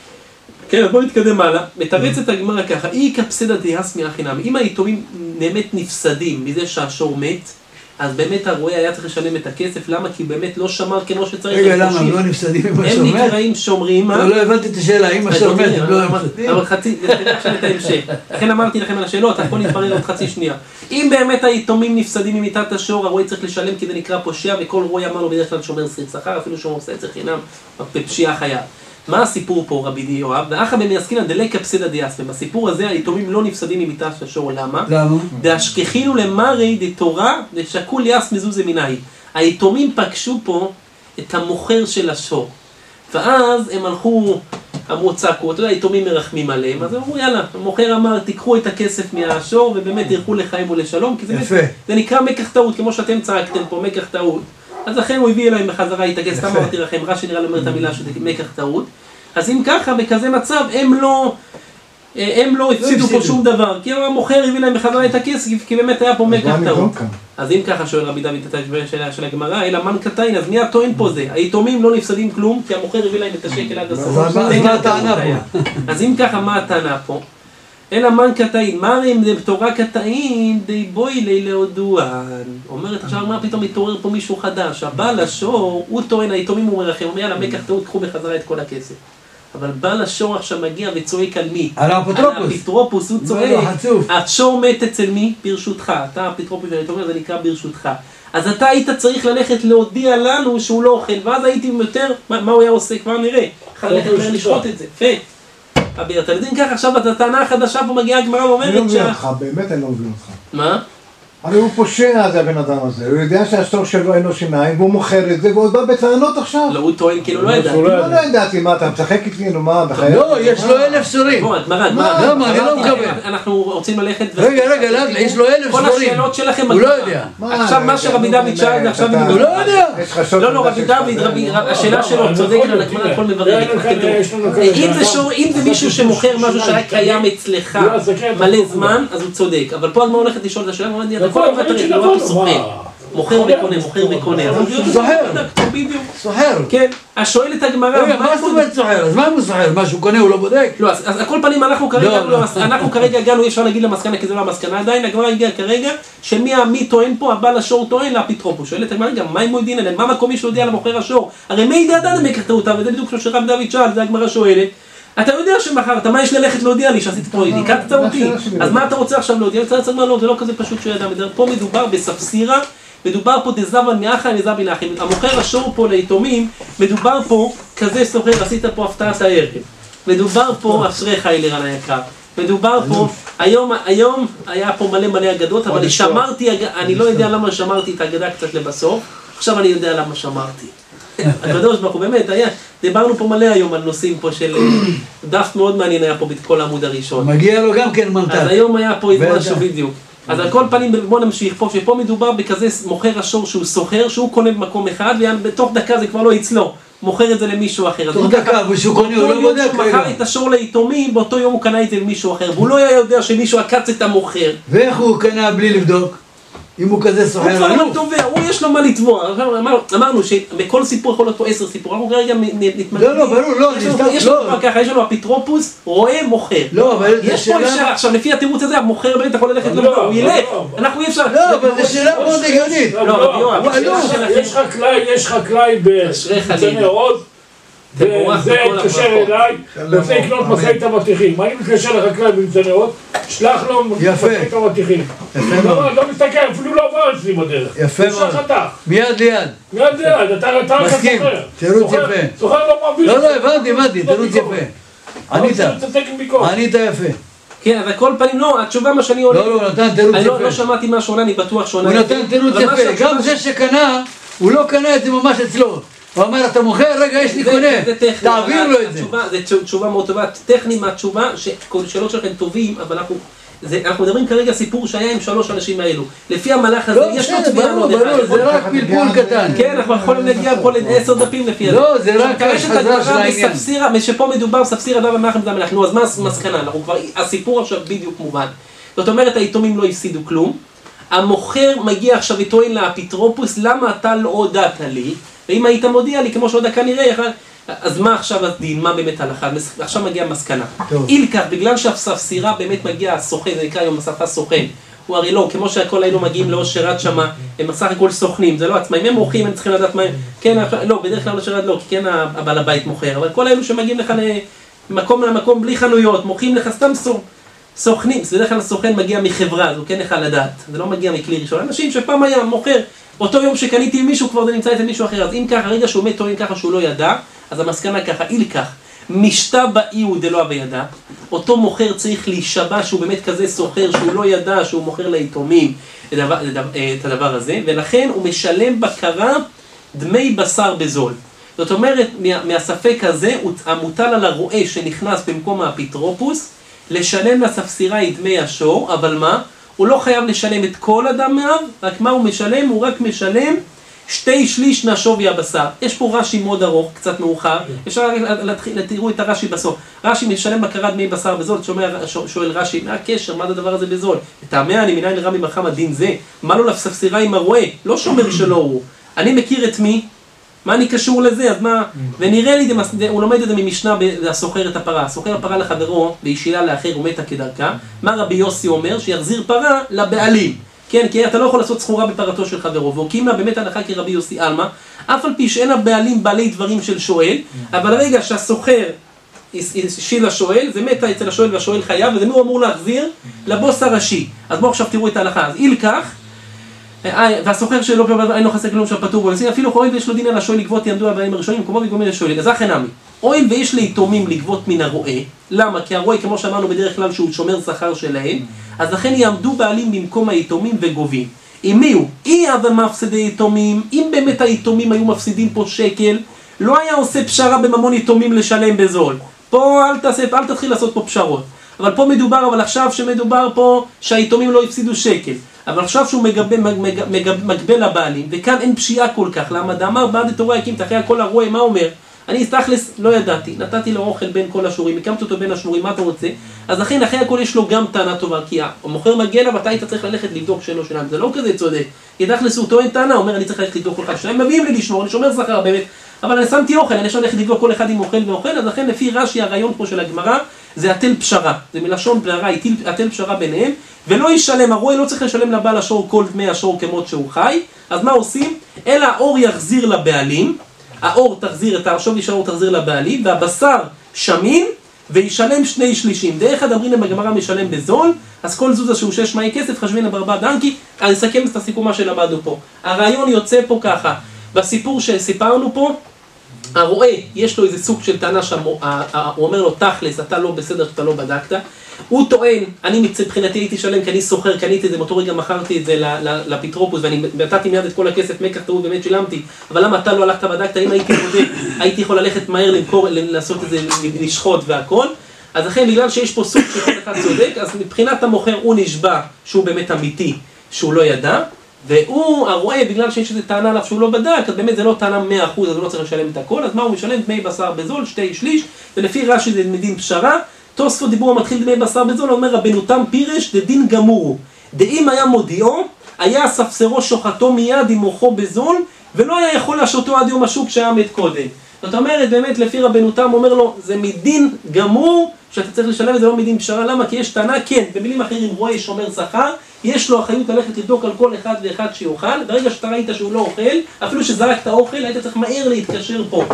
כן, בואו נתקדם הלאה. מתרצת הגמרא ככה, אי כפסדא דיאסמי הכי נמי, אם היתומים באמת נפסדים מזה שהשור מת, אז באמת הרועה היה צריך לשלם את הכסף, למה? כי באמת לא שמר כמו שצריך. רגע, למה? הם לא נפסדים עם השור מת? הם נקראים שומרים, מה? לא הבנתי את השאלה, אם השור מת, הם לא נפסדים. אבל חצי, זה עכשיו את ההמשך. לכן אמרתי לכם על השאלות, הכל נתברר עוד חצי שנייה. אם באמת היתומים נפסדים ממיתת השור, הרועה צריך לשלם כי זה נקרא פושע, וכל רועה אמר לו בדרך כלל שומר שכר, אפילו שומר סצר חינם, בפשיעה חיה. מה הסיפור פה רבי יואב? ואחא במייסקינן דלי כפסדא דיאסמי. בסיפור הזה היתומים לא נפסדים ממיתת השור, למה? למה? דאשכחינו למרי דתורה דשקול יאס מזוזה מנהי. היתומים פגשו פה את המוכר של השור. ואז הם הלכו, אמרו צעקו, אתה יודע, היתומים מרחמים עליהם, אז הם אמרו יאללה, המוכר אמר תיקחו את הכסף מהשור ובאמת תלכו לחיים ולשלום, כי זה נקרא מקח טעות, כמו שאתם צעקתם פה, מקח טעות. אז לכן הוא הביא אליהם בחזרה את הכסף, כמה אמרתי לכם, רש"י נראה לומר את המילה שזה מקח טעות. אז אם ככה, בכזה מצב, הם לא הפסידו פה שום דבר, כי המוכר הביא להם בחזרה את הכסף, כי באמת היה פה מקח טעות. אז אם ככה שואל רבי דוד את השאלה של הגמרא, אלא מן קטין, אז מי הטוען פה זה? היתומים לא נפסדים כלום, כי המוכר הביא להם את השקל עד הסוף. אז מה הטענה פה? אז אם ככה, מה הטענה פה? אלא מן קטעין, מרים בתורה קטעין, די בוי לי להודוען. אומרת עכשיו, מה פתאום מתעורר פה מישהו חדש? הבעל השור, הוא טוען, היתומים הוא מרחם, הוא אומר, יאללה, מקח טעות, קחו בחזרה את כל הכסף. אבל בעל השור עכשיו מגיע וצועק על מי? על האפוטרופוס. על האפוטרופוס, הוא צועק. השור מת אצל מי? ברשותך. אתה האפוטרופוס של היתומים, זה נקרא ברשותך. אז אתה היית צריך ללכת להודיע לנו שהוא לא אוכל, ואז הייתי יותר, מה הוא היה עושה? כבר נראה. ללכת לשחוט את זה. יפה. אתה יודעים ככה, עכשיו את הטענה החדשה פה מגיעה הגמרא ואומרת אני לא מבין אותך, באמת אני לא מבין אותך. מה? הרי הוא פושע, זה הבן אדם הזה, הוא יודע שהשור שלו אין לו שיניים, והוא מוכר את זה, והוא בא בטענות עכשיו. לא, הוא טוען כאילו לא ידעתי. לא ידעתי, מה, אתה משחק איתי, נו מה, בחיי? לא, יש לו 1,000 סורים. בוא, גמרא, למה? אני לא מקבל. אנחנו רוצים ללכת... רגע, יש לו 1,000 כל ספרים. השאלות שלכם... הוא לא יודע. עכשיו מה שרבי דוד שאל, עכשיו... הוא לא יודע. לא, רבי דוד, השאלה שלו צודק, הכל מברר. אם זה מישהו שמוכר משהו שהיה קיים אצלך מלא זמן, אז הוא צודק. אבל פה הגמרא הולכת לשאול את השאלה, מוכר וקונה. סוחר. כן, השואל את הגמרא... רגע, מה זאת אומרת סוחר? אז מה הוא סוחר? מה שהוא קונה הוא לא בודק? לא, אז על כל פנים אנחנו כרגע הגענו, אי אפשר להגיד למסקנה, כי זה לא המסקנה עדיין, הגמרא הגיעה כרגע, שמי טוען פה, הבעל השור טוען לאפוטרופוס. שואל את הגמרא, רגע, מה אם הוא דין עליהם? מה מקום יש להודיע למוכר השור? הרי מי ידע עדיין מקח טעותה, וזה בדיוק שרבי דוד שאל, זה הגמרא שואלת. אתה יודע שמחרת, מה יש ללכת להודיע לי שעשיתי פה אינדיקצת אותי? אז מה אתה רוצה עכשיו להודיע? לא, זה לא כזה פשוט שהוא ידע. פה מדובר בספסירה, מדובר פה דזבן מאחי וזבין לאחי. המוכר השור פה ליתומים, מדובר פה כזה סוחר, עשית פה הפתעת הערב. מדובר פה, אשריך אילרן היקר. מדובר פה, היום היה פה מלא אגדות, אבל אני לא יודע למה שמרתי את האגדה קצת לבסוף, עכשיו אני יודע למה שמרתי. הקדוש ברוך הוא באמת, דיברנו פה מלא היום על נושאים פה של דף מאוד מעניין היה פה בכל העמוד הראשון. מגיע לו גם כן מנתן. אז היום היה פה משהו בדיוק. אז על כל פנים בוא נמשיך פה, שפה מדובר בכזה מוכר השור שהוא סוחר, שהוא קונה במקום אחד, ובתוך דקה זה כבר לא אצלו, מוכר את זה למישהו אחר. תוך דקה, ושהוא קונה, הוא לא בודק רגע. באותו יום שהוא מכר את השור ליתומים, באותו יום הוא קנה את זה למישהו אחר, והוא לא היה יודע שמישהו עקץ את המוכר. ואיך הוא קנה בלי לבדוק? אם הוא כזה סוחר, הוא כבר לא תובע, הוא יש לו מה לתבוע. אמרנו שבכל סיפור יכול להיות פה 10 סיפור, אנחנו כרגע נתמקדים. לא, ברור, לא, יש לנו כבר ככה, יש לנו אפוטרופוס, רואה, מוכר. לא, אבל זה יש פה אפשר, עכשיו לפי התירוץ הזה, המוכר באמת יכול ללכת למוכר, הוא ילך. אנחנו אי אפשר. לא, אבל זה שאלה מאוד הגיונית. יש חקלאי בצנע עוז, וזה התקשר אליי, רוצה לקנות משאית אבטיחים. אני מתקשר לחקלאי במצנע עוז, שלח לו משאית אבטיחים. לא מסתכל, אפילו לא עבר אצלי בדרך. יפה מאוד. מיד ליד. מיד ליד, אתה מסכים, תירוץ יפה. סוחר לא מעביר. לא, הבנתי, תירוץ יפה. ענית יפה. כן, אבל כל פנים לא, התשובה מה שאני עולה... לא, נתן תירוץ יפה. אני לא שמעתי מה שעונה, אני בטוח שעונה. הוא נתן תירוץ יפה, גם זה שקנה, הוא לא קנה את זה ממש אצלו. הוא אומר, אתה מוכר, רגע, יש לי קונה, תעביר לו את זה. זו תשובה מאוד טובה, טכני מהתשובה, שאלות שלכם טובים, אבל אנחנו מדברים כרגע סיפור שהיה עם 3 אנשים האלו. לפי המלאך הזה, יש לו תביעה מאוד אחד. זה רק פלפול קטן. כן, אנחנו יכולים להגיע פה ל10 דפים לפי הזה. לא, זה רק חזרה של העניין. שפה מדובר בספסירה דבר מנחם זה המלאך. נו, אז מה המסקנה? הסיפור עכשיו בדיוק מובן. זאת אומרת, היתומים לא הפסידו כלום. המוכר מגיע עכשיו וטוען לאפוטרופוס, למה אתה לא הודעת לי? ואם היית מודיע לי, כמו שעוד כנראה, אז מה עכשיו הדין? מה באמת הלכה? עכשיו מגיעה מסקנה. אילקח, בגלל שהספסירה באמת מגיע הסוכן, זה נקרא היום בשפה סוכן. הוא הרי לא, כמו שהכל היינו מגיעים לאושרת שמה, הם בסך הכל סוכנים, זה לא עצמאים, הם מוכרים, הם צריכים לדעת מה הם, כן, לא, בדרך כלל אושרת לא, כי כן הבעל הבית מוכר, אבל כל האלו שמגיעים לך למקום למקום בלי חנויות, מוכרים לך סתם סוכנים, בדרך כלל הסוכן מגיע מחברה, אז הוא כן יכול לדעת, זה לא מגיע מכלי ראשון, אנשים שפעם היה מוכר, אותו יום שקניתי עם מישהו כבר זה נמצא אצל מישהו אחר, אז אם ככה, רגע שהוא מת טוען ככה שהוא לא ידע, אז המסקנה ככה, אילקח, משתה באי הוא דלא הווה ידע, אותו מוכר צריך להישבע שהוא באמת כזה סוחר, שהוא לא ידע שהוא מוכר ליתומים את הדבר הזה, ולכן הוא משלם בקרה דמי בשר בזול. זאת אומרת, מהספק הזה, המוטל על הרועה שנכנס במקום האפוטרופוס, לשלם לספסירה את דמי השור, אבל מה? הוא לא חייב לשלם את כל הדם מהאב, רק מה הוא משלם? הוא רק משלם 2/3 מהשווי הבשר. יש פה רש"י מאוד ארוך, קצת מאוחר, אפשר תראו את הרש"י בסוף. רש"י משלם בקרה דמי בשר בזול, שואל רש"י, מה הקשר? מה זה הדבר הזה בזול? תאמר אני מנין לרבי מחמד דין זה, מה לו לספסירה עם הרועה? לא שומר שלא הוא. אני מכיר את מי? מה אני קשור לזה? אז מה? ונראה לי, הוא לומד את זה ממשנה, הסוחר את הפרה. סוחר הפרה לחברו, והשילה לאחר ומתה כדרכה. מה רבי יוסי אומר? שיחזיר פרה לבעלים. כן, כי אתה לא יכול לעשות סחורה בפרתו של חברו, והוקימה באמת הלכה כרבי יוסי אלמה, אף על פי שאין הבעלים בעלי דברים של שואל, אבל רגע שהסוחר השיל לשואל, זה מתה אצל השואל והשואל חייב, וזה הוא אמור להחזיר לבוס הראשי. אז בואו עכשיו תראו את ההלכה. אז איל כך, והסוחר שלו אין לו חסר כלום שם פטור, אפילו הואיל ויש לו דין על השואל לגבות יעמדו הבעלים הראשונים, כמו וגומר לשואל, אז אחרי נמי. הואיל ויש ליתומים לגבות מן הרועה, למה? כי הרועה, כמו שאמרנו בדרך כלל שהוא שומר שכר שלהם, אז לכן יעמדו בעלים במקום היתומים וגובים. אם מי הוא? אבל מפסידי יתומים, אם באמת היתומים היו מפסידים פה שקל, לא היה עושה פשרה בממון יתומים לשלם בזול. פה אל תתחיל לעשות פה פשרות. אבל פה מדובר, עכשיו שמדובר פה שהיתומים לא הפסידו שקל. אבל עכשיו שהוא מגבל לבעלים, וכאן אין פשיעה כל כך. למה? דאמר בעד התורה הקים תחיה כל הרועה, מה אומר? אני תכלס לא ידעתי, נתתי לו אוכל בין כל השורים, הקמת אותו בין השורים, מה אתה רוצה? אז לכן אחרי הכל יש לו גם טענה טובה, כי המוכר מגיע לה ואתה היית צריך ללכת לבדוק שלו שלהם, זה לא כזה צודק. כי תכלס הוא טוען טענה, אומר אני צריך ללכת לבדוק כל אחד שלהם, מביאים לי לשמור, אני שומר שכר באמת, אבל אני שמתי אוכל, אני עכשיו הולכת לבדוק כל אחד עם אוכל ואוכל, אז לכן לפי רש"י הרעיון פה של הגמרא, זה התל פשרה, זה מלשון פלרה, התל פשרה ביניהם, ולא ישלם, הרועה לא צריך לשלם לבעל השור כל דמי השור כמות שהוא חי, אז מה עושים? אלא האור יחזיר לבעלים, האור תחזיר את השווי של האור תחזיר לבעלים, והבשר שמין וישלם 2/3. דרך אחד אמרים להם בגמרא משלם בזול, אז כל זוזה שהוא 6 מאי כסף חשבין לברבא דנקי. אני אסכם את הסיכומה שלמדנו פה. הרעיון יוצא פה ככה, בסיפור שסיפרנו פה, הרועה יש לו איזה סוג של טענה שהוא אומר לו תכלס אתה לא בסדר שאתה לא בדקת, הוא טוען אני מבחינתי הייתי שלם כי אני סוחר, קניתי את זה, מאותו רגע מכרתי את זה לאפיטרופוס ואני נתתי מיד את כל הכסף, מקח טעות באמת שילמתי, אבל למה אתה לא הלכת בדקת? אם הייתי בודק הייתי יכול ללכת מהר למכור, לעשות את זה, לשחוט והכל. אז לכן בגלל שיש פה סוג שכל אחד צודק, אז מבחינת המוכר הוא נשבע שהוא באמת אמיתי, שהוא לא ידע, והוא הרואה בגלל שיש איזו טענה עליו שהוא לא בדק, אז באמת זה לא טענה 100%, אז הוא לא צריך לשלם את הכל, אז מה הוא משלם? דמי בשר בזול, 2/3, ולפי רש"י זה מדין פשרה. תוספות דיבור המתחיל דמי בשר בזול, אומר רבנו תם פירש דדין גמורו, דאם היה מודיעו, היה ספסרו שוחטו מיד עם מוחו בזול, ולא היה יכול להשותו עד יום השוק שהיה מת קודם. זאת אומרת, באמת לפי רבנו תם אומר לו, זה מדין גמור, שאתה צריך לשלם את זה לא מדין פשרה, למה? כי יש טענה, כן, במילים אחרים רואה שומר שכר, יש לו אחריות ללכת לבדוק על כל אחד ואחד שיאכל, ברגע שאתה ראית שהוא לא אוכל, אפילו שזרקת אוכל, היית צריך מהר להתקשר פה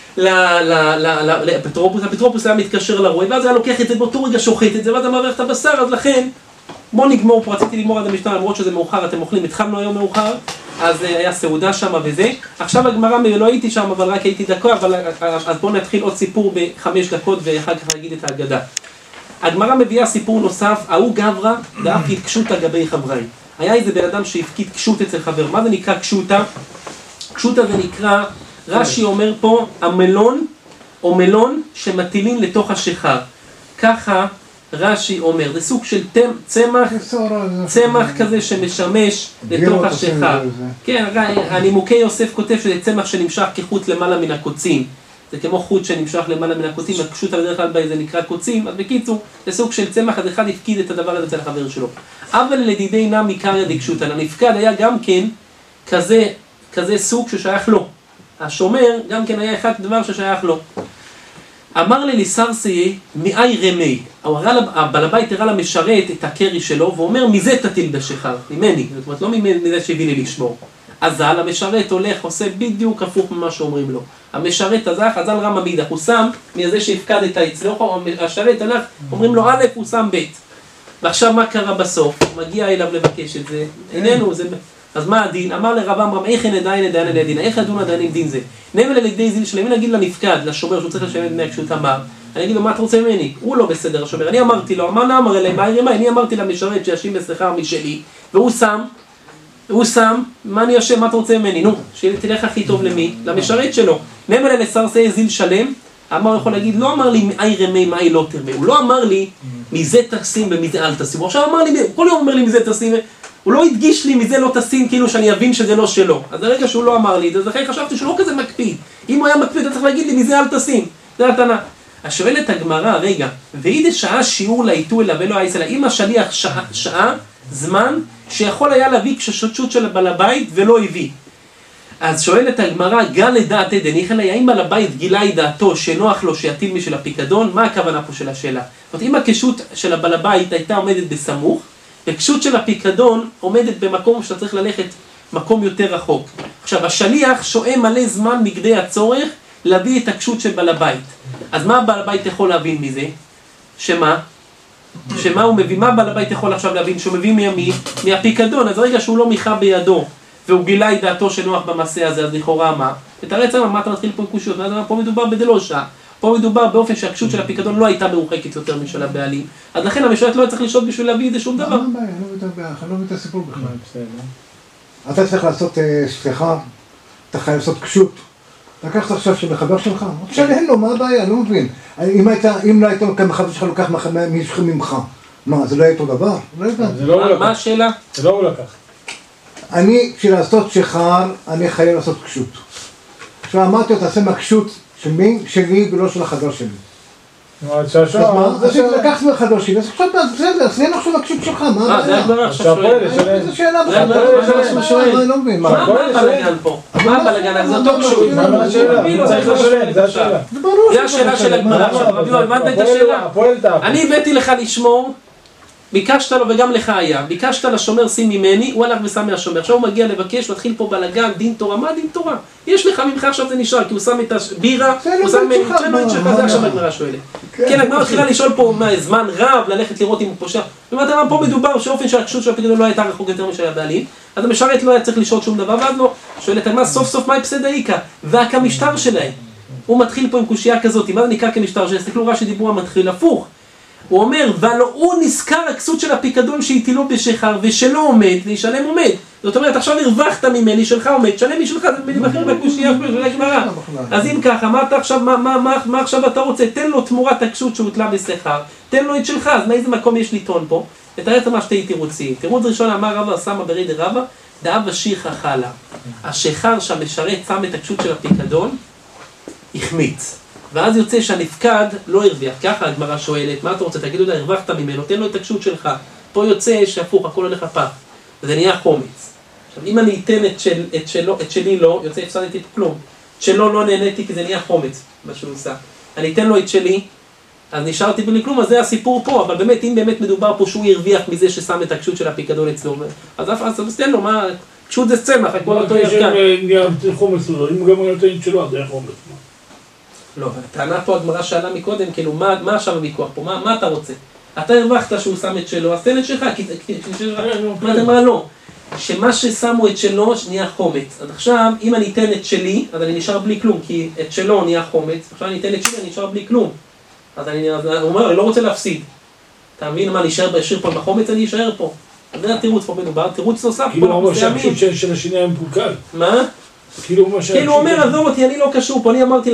לאפיטרופוס היה מתקשר לרועה, ואז היה לוקח את זה באותו רגע שוחט את זה, ואז היה מעביר את הבשר, אז לכן, בוא נגמור פה, רציתי לגמור עד המשנה, למרות שזה מאוחר, אתם אוכלים, התחלנו היום מאוחר, אז היה סעודה שם וזה. עכשיו הגמרא, לא הייתי שם, אבל רק הייתי דקה, אז בואו נתחיל עוד סיפור ב5 דקות, ואחר כך נגיד את ההגדה. הגמרא מביאה סיפור נוסף, ההוא גברא, דאף התקשוטה גבי חברי. היה איזה בן אדם שהפקיד קשות אצל חבר. מה זה נקרא קשוטה? קשוטה זה נקרא, רש"י אומר פה, המלון או מלון שמטילים לתוך השיכר. ככה רש"י אומר, זה סוג של צמח כזה שמשמש לתוך השיכר. כן, הנימוקי יוסף כותב שזה צמח שנמשך כחוט למעלה מן הקוצים. זה כמו חוט שנמשך למעלה מן הקוצים, הקשוטה בדרך כלל זה נקרא קוצים, אז בקיצור, זה סוג של צמח, אז אחד הפקיד את הדבר הזה אצל החבר שלו. אבל לדידי נמי קריא דקשוטה, הנפקד היה גם כן כזה סוג ששייך לו. השומר גם כן היה אחד דבר ששייך לו. אמר לי לסרסי מאי רמי, הבעל הבית הראה למשרת את הקרי שלו, ואומר מזה תטיל בשיכר, ממני, זאת אומרת לא מזה שהביא לי לשמור. אזל, המשרת הולך, עושה בדיוק הפוך ממה שאומרים לו. המשרת הזך, אזל רם המידך, הוא שם מזה שהפקדת אצלו, המשרת הלך, אומרים לו א', הוא שם ב'. ועכשיו מה קרה בסוף? הוא מגיע אליו לבקש את זה, איננו, זה... אז מה הדין? אמר לרב אמרם, איך נדיין נדיין על הדין? איך ידון הדיינים דין זה? נאמר ללידי זיל שלהם, נגיד לנפקד, לשומר שהוא צריך לשלם דמי הקשות אמר, אני אגיד לו, מה אתה רוצה ממני? הוא לא בסדר, השומר. אני אמרתי לו, מה אמר אליי? אני אמרתי למשרת שישים בשכר משלי, והוא שם, מה אני אשם? מה אתה רוצה ממני? נו, שתלך הכי טוב למי? למשרת שלו. נאמר לסרסי זיל שלם, אמר יכול להגיד, לא אמר לי מאי רמי, מאי לא תרמי. הוא לא אמר לי, מזה תשים ומזה אל תשים. הוא עכשיו אמר לי, כל יום אומר לי מזה תשים, הוא לא הדגיש לי מזה לא תשים, כאילו שאני אבין שזה לא שלו. אז הרגע שהוא לא אמר לי, אז אחרי חשבתי שהוא לא כזה מקפיד. אם הוא היה מקפיד, אתה צריך להגיד לי מזה אל תשים. זה התנה. אז שואלת הגמרא, רגע, ואיזה שעה שיעור להיטו אליו ולא הייס אליו, אם השליח שעה, זמן, שיכול היה להביא כששוטשות של בעל הבית ולא הביא. אז שואלת הגמרא, גל לדעת עדן, האם בעל הבית גילה את דעתו שנוח לו שיטיל משל הפיקדון? מה הכוונה פה של השאלה? זאת אומרת, אם הקשות של הבעל הבית הייתה עומדת בסמוך, הקשות של הפיקדון עומדת במקום שאתה צריך ללכת מקום יותר רחוק. עכשיו, השליח שואה מלא זמן מכדי הצורך להביא את הקשות של בעל הבית. אז מה בעל הבית יכול להבין מזה? שמה הוא מביא? מה בעל הבית יכול עכשיו להבין? שהוא מביא מהפיקדון. אז רגע שהוא לא מיכה בידו, והוא גילה את דעתו שנוח במעשה הזה, אז לכאורה מה? ותראה צמא, מה אתה מתחיל פה עם קושיות? פה מדובר בדלושה. פה מדובר באופן שהקשות של הפיקדון לא הייתה מרוחקת יותר משל הבעלים. אז לכן המשרת לא צריך לשאול בשביל להביא את זה שום דבר. מה הבעיה? אני לא מבין את הסיפור בכלל. אתה צריך לעשות, סליחה, אתה חייב לעשות קשות. לקחת עכשיו שמחבר שלך, עכשיו אין לו, מה הבעיה? אני לא מבין. אם לא היית מחבר שלך לוקח מישהו ממך, מה, זה לא היה אותו דבר? מה השאלה? זה לא הוא לקח. אני, בשביל לעשות שחר, אני חייב לעשות קשות. עכשיו אמרתי לו, תעשה מהקשות של מי? שלי ולא של החבר שלי. אז לקחת מהחבר שלי, אז עכשיו בסדר, אז אין עכשיו הקשות שלך, מה הבעיה? זה הגמרא עכשיו שואל. איזה שאלה בכלל, אני לא מבין. מה הבלגן פה? מה הבלגן? זה אותו קשות. זה השאלה של הגמרא. הבנת את השאלה? אני הבאתי לך לשמור, ביקשת לו וגם לך היה, ביקשת לשומר שים ממני, הוא הלך ושם מהשומר. עכשיו הוא מגיע לבקש, מתחיל פה בלגן, דין תורה. מה דין תורה? יש לך ממך עכשיו זה נשאר, כי הוא שם את הבירה, הוא שם ממני, תשנו את שלך, זה עכשיו הגמרא שואלת. כן, הגמרא התחילה לשאול פה זמן רב, ללכת לראות אם הוא פושע. ואומרת, פה מדובר שאופן שהקשות של הפיקדון לא הייתה רחוק יותר משל הבעלים, אז המשרת לא היה צריך לשאול שום דבר, ואז לא, שואלת הגמרא, סוף סוף מהי פסד האיקה? והכמשטר שלהם. הוא מתחיל פה עם קושייה כזאת, מה זה נקרא כמשטר? שתסתכלו רש"י דיבור המתחיל הפוך. הוא אומר, ולא הוא נזכר הכסות של הפיקדון שהטילו בשחר ושלא עומד, וישלם עומד. זאת אומרת, עכשיו הרווחת ממני, שלך עומד, שלם משלך, זה מנבחר בקושייה של הגמרא. אז אם ככה, מה עכשיו אתה רוצה? תן לו תמורת הכסות שהוטלה בשכר, תן לו את שלך, אז מאיזה מקום יש לטעון פה? ותראה את מה שתי תירוצים. תירוץ ראשון אמר רבא, שמה ברי דרבא, דאב השיחה חלה. השחר שהמשרת שם את הכסות של הפיקדון, החמיץ. ואז יוצא שהנפקד לא הרוויח. ככה הגמרא שואלת, מה אתה רוצה? תגידו לה, הרווחת ממנו, תן לו את הקשות שלך. פה יוצא שהפוך, הכל הולך לפח. זה נהיה חומץ. עכשיו, אם אני אתן את שלי לא, יוצא הפסדתי כלום. את שלו לא נהניתי כי זה נהיה חומץ, מה שהוא עושה. אני אתן לו את שלי, אז נשארתי בלי כלום, אז זה הסיפור פה. אבל באמת, אם באמת מדובר פה שהוא הרוויח מזה ששם את הקשות של הפיקדון אצלו, אז תן לו, מה, קשות זה צמח, הכל אותו ירקן. אם גם הוא נותן את שלו, אז זה היה חומץ. לא, הטענה פה הגמרא שאלה מקודם, כאילו, מה עכשיו הוויכוח פה? מה אתה רוצה? אתה הרווחת שהוא שם את שלו, אז תן את שלך, מה אתה אומר? לא. שמה ששמו את שלו נהיה חומץ. אז עכשיו, אם אני אתן את שלי, אז אני נשאר בלי כלום, כי את שלו נהיה חומץ, עכשיו אני אתן את שלי, אני נשאר בלי כלום. אז הוא אומר, אני לא רוצה להפסיד. אתה מבין מה, אני אשאר בשיר פה בחומץ, אני אשאר פה. אז זה התירוץ פה מדובר, תירוץ נוסף פה. כאילו הוא אומר שהקשות של השני היה מקולקל. מה? כאילו הוא אומר, עזוב אותי, אני לא קשור פה, אני אמרתי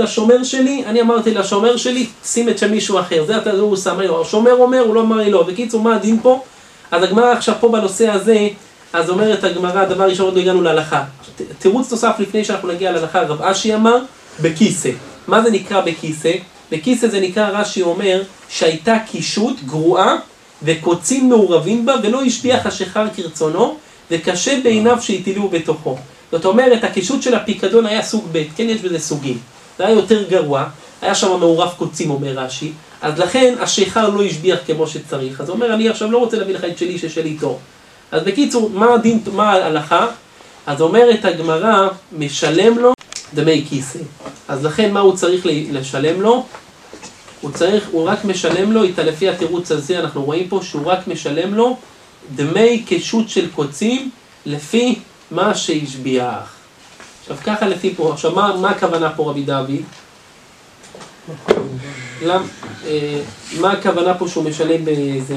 לשומר שלי, שים את של מישהו אחר, זה הוא שם, השומר אומר, הוא לא אמר לי לא, וקיצור, מה הדין פה? אז הגמרא עכשיו פה בנושא הזה, אז אומרת הגמרא, דבר ראשון עוד לא הגענו להלכה. תירוץ נוסף לפני שאנחנו נגיע להלכה, רב אשי אמר, בכיסא. מה זה נקרא בכיסא? בכיסא זה נקרא, רש"י אומר, שהייתה קישוט גרועה, וקוצים מעורבים בה, ולא השפיח השחר כרצונו, וקשה בעיניו שהטילו בתוכו. זאת אומרת, הקישוט של הפיקדון היה סוג ב', כן יש בזה סוגים. זה היה יותר גרוע, היה שם מעורב קוצים, אומר רש"י, אז לכן השחר לא השביח כמו שצריך. אז הוא אומר, אני עכשיו לא רוצה להביא לך את שלי ששלי טוב. אז בקיצור, מה ההלכה? אז אומרת הגמרא, משלם לו דמי כיסא. אז לכן מה הוא צריך לשלם לו? הוא רק משלם לו, לפי התירוץ הזה אנחנו רואים פה, שהוא רק משלם לו דמי קישוט של קוצים, לפי מה שהשביח. עכשיו ככה לפי פה, עכשיו מה הכוונה פה רבי דוד? מה הכוונה פה שהוא משלם בזה?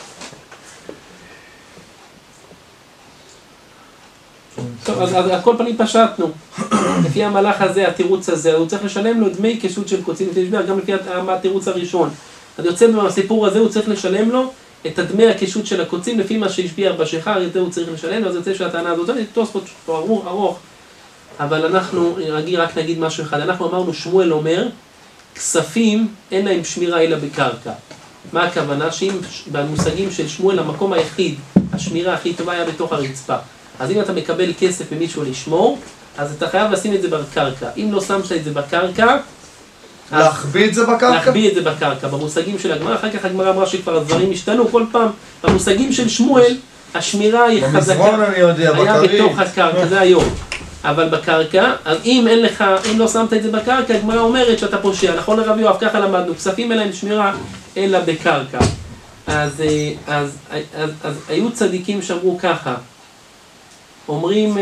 טוב, אז הכל פנים פשטנו. לפי המהלך הזה, התירוץ הזה, הוא צריך לשלם לו דמי קישוט של קוצים, גם לפי התירוץ הראשון. אז יוצא בסיפור הזה, הוא צריך לשלם לו את דמי הקישוט של הקוצים, לפי מה שהשביח בשחר, את זה הוא צריך לשלם, אז יוצא שהטענה הזאת, תוספות פה ארוך, אבל אנחנו רק נגיד משהו אחד, אנחנו אמרנו, שמואל אומר, כספים אין להם שמירה אלא בקרקע. מה הכוונה? שאם במושגים של שמואל, המקום היחיד, השמירה הכי טובה היה בתוך הרצפה. אז אם אתה מקבל כסף ממישהו לשמור, אז אתה חייב לשים את זה בקרקע. אם לא שמת את זה בקרקע, להחביא את זה בקרקע? להחביא את זה בקרקע. במושגים של הגמרא, אחר כך הגמרא אמרה שכבר הדברים השתנו כל פעם. במושגים של שמואל, השמירה היא חזקה. במזרון אני יודע, היה בתוך הקרקע, זה היום. אבל בקרקע, אז אם לא שמת את זה בקרקע, הגמרא אומרת שאתה פושע. נכון הרב יואב, ככה למדנו, כספים אליהם שמירה אלא בקרקע. אז היו צדיקים שאמרו ככה, אומרים,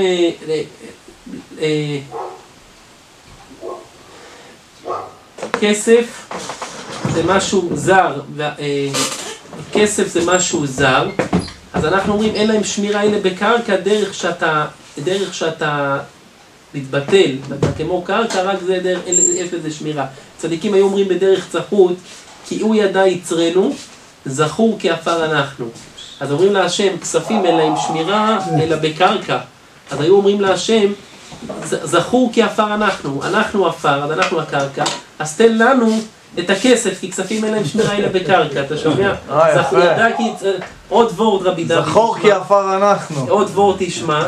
כסף זה משהו זר, כסף זה משהו זר, אז אנחנו אומרים אין להם שמירה אלא בקרקע, דרך שאתה מתבטל, ואתה כמו קרקע, רק זה דרך, יש לזה שמירה. צדיקים היו אומרים בדרך צחות, כי הוא ידע יצרנו, זכור כעפר אנחנו. אז אומרים להשם, כספים אין להם שמירה אלא בקרקע. אז היו אומרים להשם, זכור כעפר אנחנו עפר, אז אנחנו הקרקע, אז תן לנו את הכסף, כי כספים אין להם שמירה אלא בקרקע, אתה שומע? זכור ידע כי עוד וורד רבי דוד. זכור כעפר אנחנו. עוד וורד תשמע,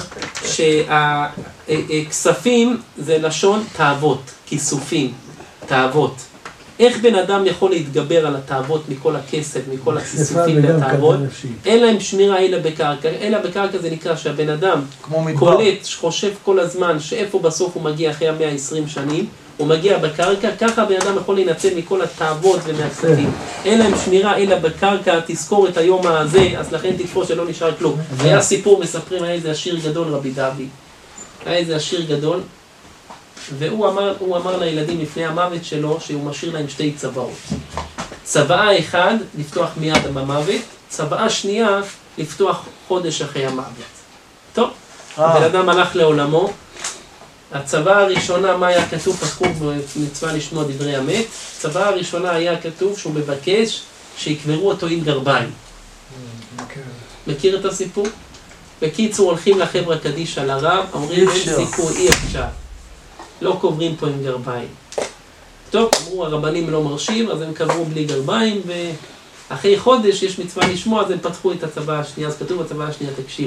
שהכספים זה לשון תאוות, כיסופים, תאוות. איך בן אדם יכול להתגבר על התאוות מכל הכסף, מכל הכיסופים והתאוות? אין להם שמירה אלא בקרקע. אלא בקרקע זה נקרא שהבן אדם קולט, חושב כל הזמן שאיפה בסוף הוא מגיע אחרי 120 שנים, הוא מגיע בקרקע, ככה בן אדם יכול להינצל מכל התאוות ומהכספים. אין להם שמירה אלא בקרקע, תזכור את היום הזה, אז לכן תתפוס שלא נשאר כלום. היה סיפור, מספרים, היה איזה עשיר גדול רבי דוד. היה איזה עשיר גדול, והוא אמר לילדים לפני המוות שלו שהוא משאיר להם 2 צוואות. צוואה אחד, לפתוח מיד במוות, צוואה שנייה, לפתוח חודש אחרי המוות. טוב, הבן אדם הלך לעולמו, הצוואה הראשונה, מה היה כתוב? פסקו במצווה לשמוע דברי אמת. הצוואה הראשונה היה כתוב שהוא מבקש שיקברו אותו עם גרביים. מכיר את הסיפור? בקיצור, הולכים לחברה קדישא לרב, אומרים אין סיכוי, אי אפשר. לא קוברים פה עם גרביים. טוב, אמרו הרבנים לא מרשים, אז הם קברו בלי גרביים, ואחרי חודש יש מצווה לשמוע, אז הם פתחו את הצוואה השנייה, אז כתוב בצוואה השנייה, תקשיב.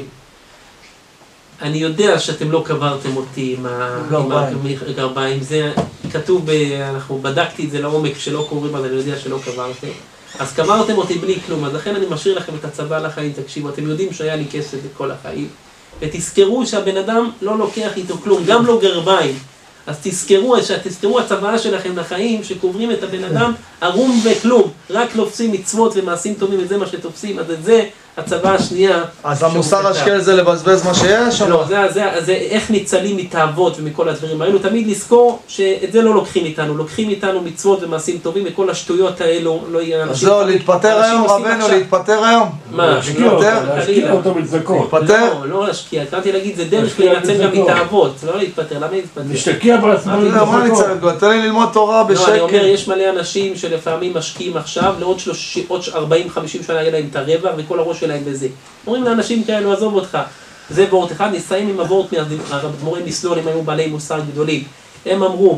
אני יודע שאתם לא קברתם אותי עם הגרביים, זה כתוב, אנחנו בדקתי את זה לעומק שלא קוברים, אז אני יודע שלא קברתם. אז קברתם אותי בלי כלום, אז לכן אני משאיר לכם את הצוואה לחיים, תקשיבו, אתם יודעים שהיה לי כסף בכל החיים, ותזכרו שהבן אדם לא לוקח איתו כלום, גם לא גרביים. אז תזכרו הצוואה שלכם לחיים, שקוברים את הבן אדם ערום וכלום, רק לופסים מצוות ומעשים טובים, וזה מה שתופסים, אז את זה הצוואה השנייה. אז המוסר השקל זה לבזבז מה שיש? לא, זה איך ניצלים מתאוות ומכל הדברים האלו, תמיד לזכור שאת זה לא לוקחים איתנו, לוקחים איתנו מצוות ומעשים טובים, וכל השטויות האלו לא יהיה אנשים. אז לא, להתפטר היום, רבנו, להתפטר היום? מה? להשקיע אותו בצדקות. להתפטר? לא להשקיע, התכוונתי להגיד, זה דרך להינצל גם מתאוות, לא להתפטר, למה להתפטר? להשתקיע בעצמם בצדקות. תן לי ללמוד תורה בשקל. אני אומר, יש מלא אנשים שלפעמים משקיעים עכשיו, לעוד 40-50 שנה יהיה להם את הרבע, וכל הראש שלהם בזה. אומרים לאנשים כאלו, עזוב אותך. זה וורט אחד, נסיים עם הוורט מהדמורי מסלול, הם היו בעלי מוסר גדולים. הם אמרו,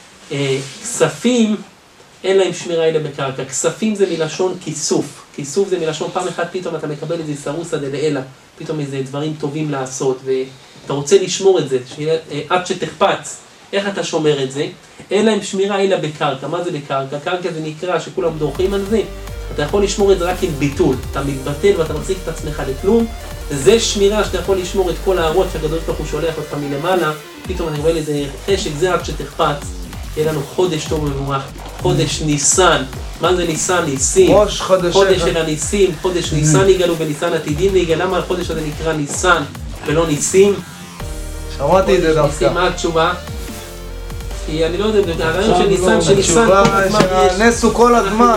כספים, אין להם שמירה אלא בקרקע. כספים זה מלשון כיסוף. כיסוף זה מלשון, פעם אחת פתאום אתה מקבל איזה סרוסא דלעילא, פתאום איזה דברים טובים לעשות, ואתה רוצה לשמור את זה, עד שתחפץ. איך אתה שומר את זה? אין להם שמירה אלא בקרקע. מה זה בקרקע? קרקע זה נקרא שכולם דורכים על זה. אתה יכול לשמור את זה רק עם ביטול. אתה מתבטל ואתה מחזיק את עצמך לכלום. זה שמירה שאתה יכול לשמור את כל הערות שהקדוש ברוך הוא שולח אותך מלמעלה. פתאום אני רואה לזה חשק, זה עד שתחפץ. יהיה לנו חודש טוב ומבורך. חודש ניסן. מה זה ניסן? ניסים. חודש של הניסים. חודש ניסן יגאלו וניסן עתידים יגאל. למה החודש הזה נקרא ניסן ולא ניסים? שמעתי את זה דווקא. ניסים, מה התשובה? כי אני לא יודע, הרעיון של ניסן, התשובה שהנס הוא כל הזמן.